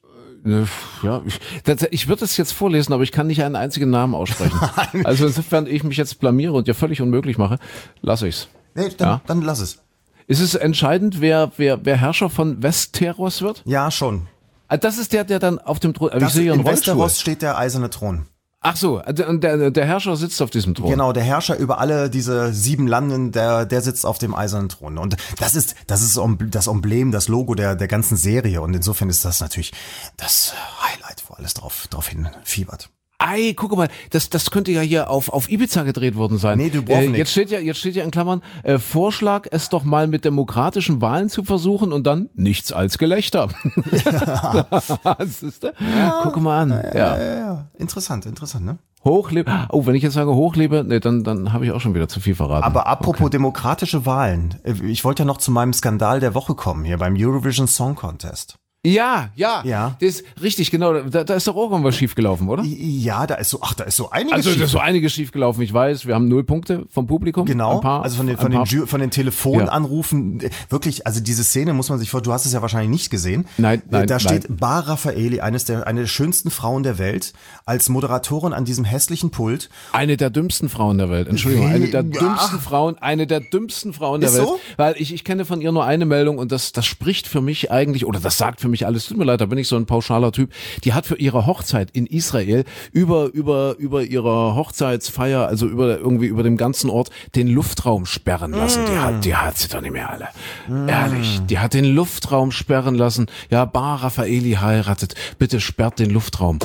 Ja, ich, das, ich würde es jetzt vorlesen, aber ich kann nicht einen einzigen Namen aussprechen. Also insofern ich mich jetzt blamiere und dir völlig unmöglich mache, lasse ich's. Nee, dann, Ja. dann lass es. Ist es entscheidend, wer, wer, wer Herrscher von Westeros wird? Ja, schon. Ah, das ist der, der dann auf dem Thron. Aber Das, ich sehe hier einen in Rollstuhl. Westeros steht der eiserne Thron. Ach so, der, der, der Herrscher sitzt auf diesem Thron. Genau, der Herrscher über alle diese sieben Landen, der, der sitzt auf dem eisernen Thron. Und das ist, das ist das Emblem, das Logo der, der ganzen Serie. Und insofern ist das natürlich das Highlight, wo alles drauf, drauf hin fiebert. Ei, guck mal, das, das könnte ja hier auf, auf Ibiza gedreht worden sein. Nee, Dubrovnik. Äh, jetzt steht ja, jetzt steht ja in Klammern, äh, Vorschlag, es doch mal mit demokratischen Wahlen zu versuchen und dann nichts als Gelächter. Das ist, ja. Guck mal an. Ja. Ja, ja, ja. Interessant, interessant, ne? Hochlebe. Oh, wenn ich jetzt sage hochlebe, nee, dann, dann habe ich auch schon wieder zu viel verraten. Aber apropos demokratische Wahlen. Ich wollte ja noch zu meinem Skandal der Woche kommen, hier beim Eurovision Song Contest. Ja, ja, Ja. Das ist richtig, genau. Da, da ist doch auch irgendwas schiefgelaufen, oder? Ja, da ist so, ach, da ist so einiges Also, da schief. ist so einiges schiefgelaufen. Ich weiß, wir haben null Punkte vom Publikum. Genau, Ein paar, also von den, ein von den, paar- Ju- von den Telefonanrufen, äh, wirklich, also diese Szene muss man sich vor, du hast es ja wahrscheinlich nicht gesehen. Nein, nein, Da steht nein. Bar Raffaeli, eines der, eine der schönsten Frauen der Welt, als Moderatorin an diesem hässlichen Pult. Eine der dümmsten Frauen der Welt. Entschuldigung, Wie? eine der Ja. dümmsten Frauen, eine der dümmsten Frauen der Ist Welt. so? Weil ich, ich kenne von ihr nur eine Meldung und das, das spricht für mich eigentlich, oder das sagt für mich alles. Tut mir leid, da bin ich so ein pauschaler Typ. Die hat für ihre Hochzeit in Israel über, über, über ihre Hochzeitsfeier, also über, irgendwie über dem ganzen Ort, den Luftraum sperren lassen. Die hat, die hat sie doch nicht mehr alle. Ehrlich, die hat den Luftraum sperren lassen. Ja, Bar Raffaeli heiratet. Bitte sperrt den Luftraum.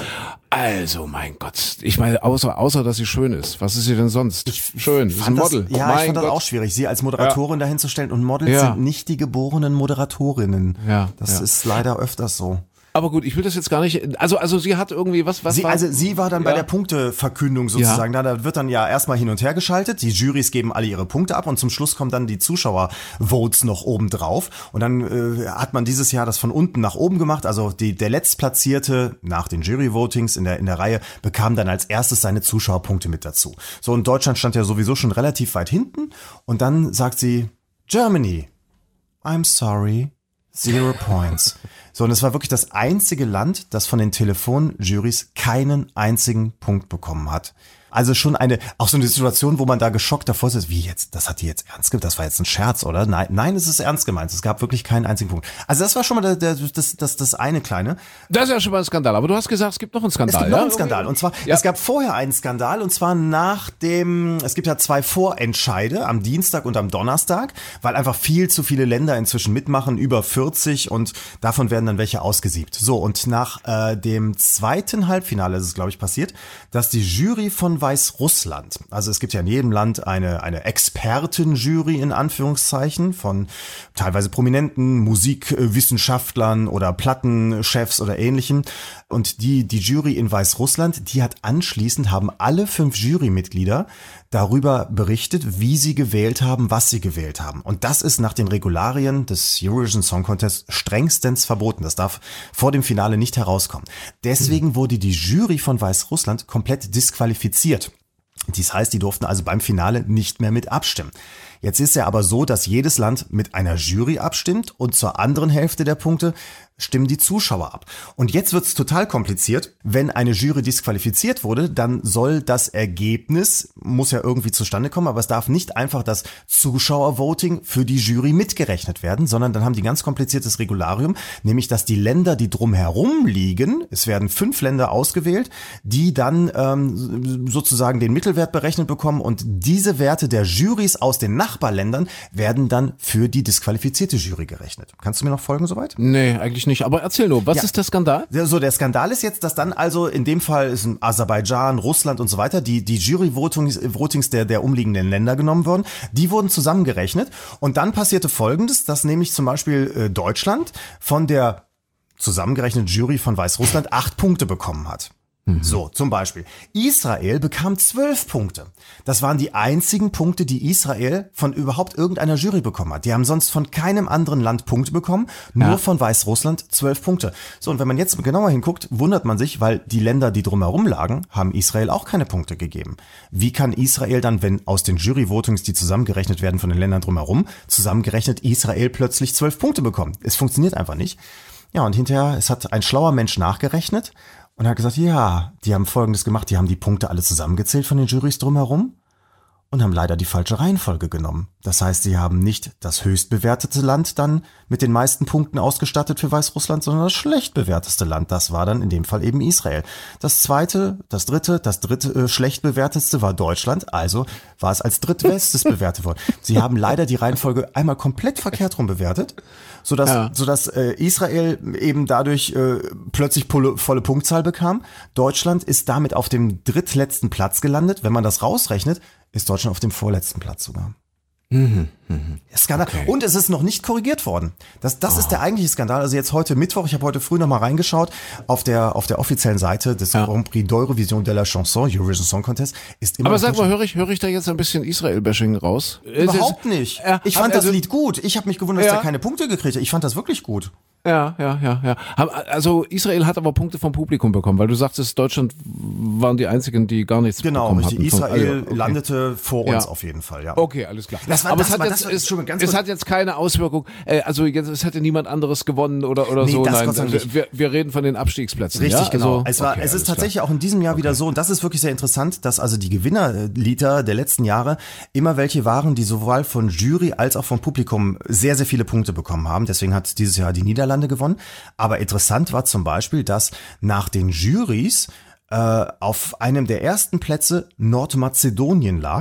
Also, mein Gott. Ich meine, außer, außer, dass sie schön ist. Was ist sie denn sonst? Ich schön. Das ist ein das, Model. Ja, mein ich fand Gott. das auch schwierig, sie als Moderatorin ja. dahin zu stellen. Und Models ja. sind nicht die geborenen Moderatorinnen. Ja, das ja. ist leider öfters so. Aber gut, ich will das jetzt gar nicht, also, also sie hat irgendwie, was, was sie, war? Also sie war dann ja. bei der Punkteverkündung sozusagen, ja. da wird dann ja erstmal hin und her geschaltet, die Jurys geben alle ihre Punkte ab und zum Schluss kommen dann die Zuschauervotes noch oben drauf und dann äh, hat man dieses Jahr das von unten nach oben gemacht, also die, der Letztplatzierte nach den Jury-Votings in der, in der Reihe bekam dann als erstes seine Zuschauerpunkte mit dazu. So, und Deutschland stand ja sowieso schon relativ weit hinten und dann sagt sie, Germany, I'm sorry, zero points. So, und es war wirklich das einzige Land, das von den Telefonjurys keinen einzigen Punkt bekommen hat. Also schon eine, auch so eine Situation, wo man da geschockt davor sitzt, wie jetzt, das hat die jetzt ernst gemeint, das war jetzt ein Scherz, oder? Nein, nein, es ist ernst gemeint, es gab wirklich keinen einzigen Punkt. Also das war schon mal der, der, das, das, das eine kleine. Das ist ja schon mal ein Skandal, aber du hast gesagt, es gibt noch einen Skandal. Es gibt noch ja? einen Skandal, und zwar, ja. es gab vorher einen Skandal, und zwar nach dem, es gibt ja zwei Vorentscheide, am Dienstag und am Donnerstag, weil einfach viel zu viele Länder inzwischen mitmachen, über vierzig, und davon werden dann welche ausgesiebt. So, und nach äh, dem zweiten Halbfinale ist es, glaube ich, passiert, dass die Jury von Weißrussland, also es gibt ja in jedem Land eine, eine Expertenjury in Anführungszeichen von teilweise prominenten Musikwissenschaftlern oder Plattenchefs oder ähnlichem, und die, die Jury in Weißrussland, die hat anschließend, haben alle fünf Jurymitglieder darüber berichtet, wie sie gewählt haben, was sie gewählt haben. Und das ist nach den Regularien des Eurovision Song Contest strengstens verboten. Das darf vor dem Finale nicht herauskommen. Deswegen wurde die Jury von Weißrussland komplett disqualifiziert. Dies heißt, die durften also beim Finale nicht mehr mit abstimmen. Jetzt ist ja aber so, dass jedes Land mit einer Jury abstimmt und zur anderen Hälfte der Punkte stimmen die Zuschauer ab. Und jetzt wird's total kompliziert. Wenn eine Jury disqualifiziert wurde, dann soll das Ergebnis, muss ja irgendwie zustande kommen, aber es darf nicht einfach das Zuschauervoting für die Jury mitgerechnet werden, sondern dann haben die ganz kompliziertes Regularium, nämlich dass die Länder, die drumherum liegen, es werden fünf Länder ausgewählt, die dann ähm, sozusagen den Mittelwert berechnet bekommen, und diese Werte der Jurys aus den Nachbarländern werden dann für die disqualifizierte Jury gerechnet. Kannst du mir noch folgen soweit? Nee, eigentlich nicht. Aber erzähl nur, was Ja. ist der Skandal? So, der Skandal ist jetzt, dass dann also in dem Fall ist ein Aserbaidschan, Russland und so weiter, die, die Jury-Votings Votings der, der umliegenden Länder genommen wurden, die wurden zusammengerechnet, und dann passierte Folgendes, dass nämlich zum Beispiel äh, Deutschland von der zusammengerechneten Jury von Weißrussland acht Punkte bekommen hat. So, zum Beispiel. Israel bekam zwölf Punkte. Das waren die einzigen Punkte, die Israel von überhaupt irgendeiner Jury bekommen hat. Die haben sonst von keinem anderen Land Punkte bekommen, nur ja. von Weißrussland zwölf Punkte. So, und wenn man jetzt genauer hinguckt, wundert man sich, weil die Länder, die drumherum lagen, haben Israel auch keine Punkte gegeben. Wie kann Israel dann, wenn aus den Jury-Votings, die zusammengerechnet werden von den Ländern drumherum, zusammengerechnet Israel plötzlich zwölf Punkte bekommen? Es funktioniert einfach nicht. Ja, und hinterher, es hat ein schlauer Mensch nachgerechnet und hat gesagt, ja, die haben Folgendes gemacht, die haben die Punkte alle zusammengezählt von den Jurys drumherum und haben leider die falsche Reihenfolge genommen. Das heißt, sie haben nicht das höchst bewertete Land dann mit den meisten Punkten ausgestattet für Weißrussland, sondern das schlecht bewerteste Land. Das war dann in dem Fall eben Israel. Das zweite, das dritte, das dritte äh, schlecht bewertetste war Deutschland, also war es als drittbestes bewertet worden. Sie haben leider die Reihenfolge einmal komplett verkehrt rum bewertet, sodass, ja. sodass äh, Israel eben dadurch äh, plötzlich volle, volle Punktzahl bekam. Deutschland ist damit auf dem drittletzten Platz gelandet. Wenn man das rausrechnet, ist Deutschland auf dem vorletzten Platz sogar. Mhm, mhm. Skandal. Okay. Und es ist noch nicht korrigiert worden. Das, das oh. ist der eigentliche Skandal. Also jetzt heute Mittwoch, ich habe heute früh noch mal reingeschaut, auf der auf der offiziellen Seite des ja. Grand Prix d'Eurovision de la Chanson, Eurovision Song Contest, ist immer. Aber sag mal, höre ich, höre ich da jetzt ein bisschen Israel-Bashing raus? Überhaupt nicht. Ja, ich fand also, das Lied gut. Ich habe mich gewundert, dass ja. er keine Punkte gekriegt hat. Ich fand das wirklich gut. Ja, ja, ja, ja. Also Israel hat aber Punkte vom Publikum bekommen, weil du sagtest, Deutschland waren die einzigen, die gar nichts genau, bekommen hatten. Genau, Israel also, okay. landete vor uns ja. auf jeden Fall, ja. Okay, alles klar. Das war, aber das es, hat war, jetzt, das es, war, ganz es hat jetzt keine Auswirkung, äh, also jetzt, es hätte niemand anderes gewonnen oder, oder nee, so. Das Nein, Gott sei Dank nicht. Wir, wir reden von den Abstiegsplätzen. Richtig, ja? genau. Also, es war, okay, es ist tatsächlich klar. auch in diesem Jahr okay. wieder so, und das ist wirklich sehr interessant, dass also die Gewinnerlieder der letzten Jahre immer welche waren, die sowohl von Jury als auch vom Publikum sehr, sehr viele Punkte bekommen haben. Deswegen hat dieses Jahr die Niederlande gewonnen. Aber interessant war zum Beispiel, dass nach den Jurys äh, auf einem der ersten Plätze Nordmazedonien lag,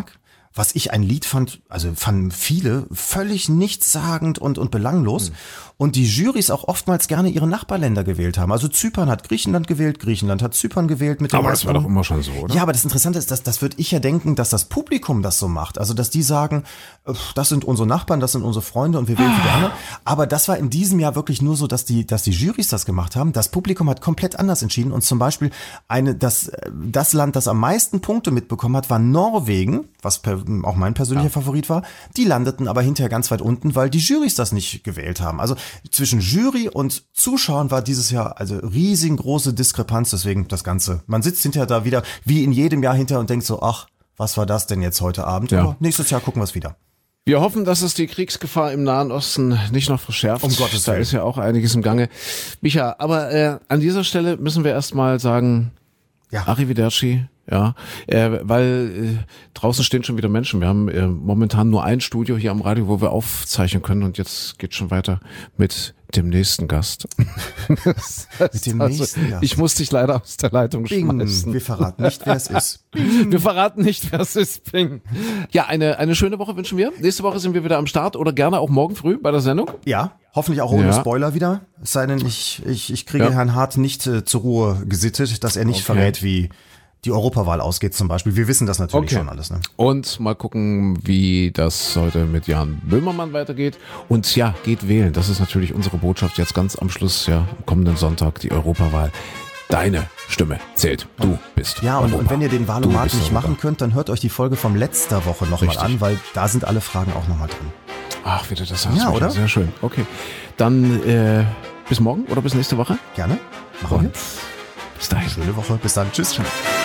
was ich ein Lied fand, also fanden viele völlig nichtssagend und, und belanglos. Mhm. Und die Jurys auch oftmals gerne ihre Nachbarländer gewählt haben. Also Zypern hat Griechenland gewählt, Griechenland hat Zypern gewählt. Mit dem aber das war doch immer schon so, oder? Ja, aber das Interessante ist, dass das würde ich ja denken, dass das Publikum das so macht. Also dass die sagen, das sind unsere Nachbarn, das sind unsere Freunde und wir wählen für die anderen. Aber das war in diesem Jahr wirklich nur so, dass die, dass die Jurys das gemacht haben. Das Publikum hat komplett anders entschieden. Und zum Beispiel eine, das, das Land, das am meisten Punkte mitbekommen hat, war Norwegen, was per, auch mein persönlicher ja. Favorit war. Die landeten aber hinterher ganz weit unten, weil die Jurys das nicht gewählt haben. Also zwischen Jury und Zuschauern war dieses Jahr also riesengroße Diskrepanz, deswegen das Ganze. Man sitzt hinterher da wieder, wie in jedem Jahr hinterher und denkt so, ach, was war das denn jetzt heute Abend? Ja. Aber nächstes Jahr gucken wir es wieder. Wir hoffen, dass es die Kriegsgefahr im Nahen Osten nicht noch verschärft. Um Gottes Willen. Da ist ist ja auch einiges im Gange. Micha, aber äh, an dieser Stelle müssen wir erstmal sagen, ja. Arrivederci. Ja, äh, weil äh, draußen stehen schon wieder Menschen. Wir haben äh, momentan nur ein Studio hier am Radio, wo wir aufzeichnen können und jetzt geht schon weiter mit dem nächsten Gast. Das heißt, mit dem also, nächsten Gast. Ich muss dich leider aus der Leitung Bing. schmeißen. Wir verraten nicht, wer es ist. Bing. Wir verraten nicht, wer es ist. Bing. Ja, eine eine schöne Woche wünschen wir. Nächste Woche sind wir wieder am Start oder gerne auch morgen früh bei der Sendung. Ja, hoffentlich auch ohne ja. Spoiler wieder. Es sei denn, ich ich ich kriege ja. Herrn Hart nicht äh, zur Ruhe gesittet, dass er nicht okay. verrät, wie die Europawahl ausgeht zum Beispiel. Wir wissen das natürlich okay. schon alles. Ne? Und mal gucken, wie das heute mit Jan Böhmermann weitergeht. Und ja, geht wählen. Das ist natürlich unsere Botschaft jetzt ganz am Schluss, ja, am kommenden Sonntag, die Europawahl. Deine Stimme zählt. Du bist Ja, und, Europa. und wenn ihr den Wahlomat nicht machen könnt, dann hört euch die Folge vom letzter Woche nochmal an, weil da sind alle Fragen auch nochmal drin. Ach, wieder das hast Ja, oder? Sehr schön. Okay. Dann äh, bis morgen oder bis nächste Woche. Gerne. Machen wir. Bis dahin. Schöne Woche. Bis dann. Tschüss. Ciao.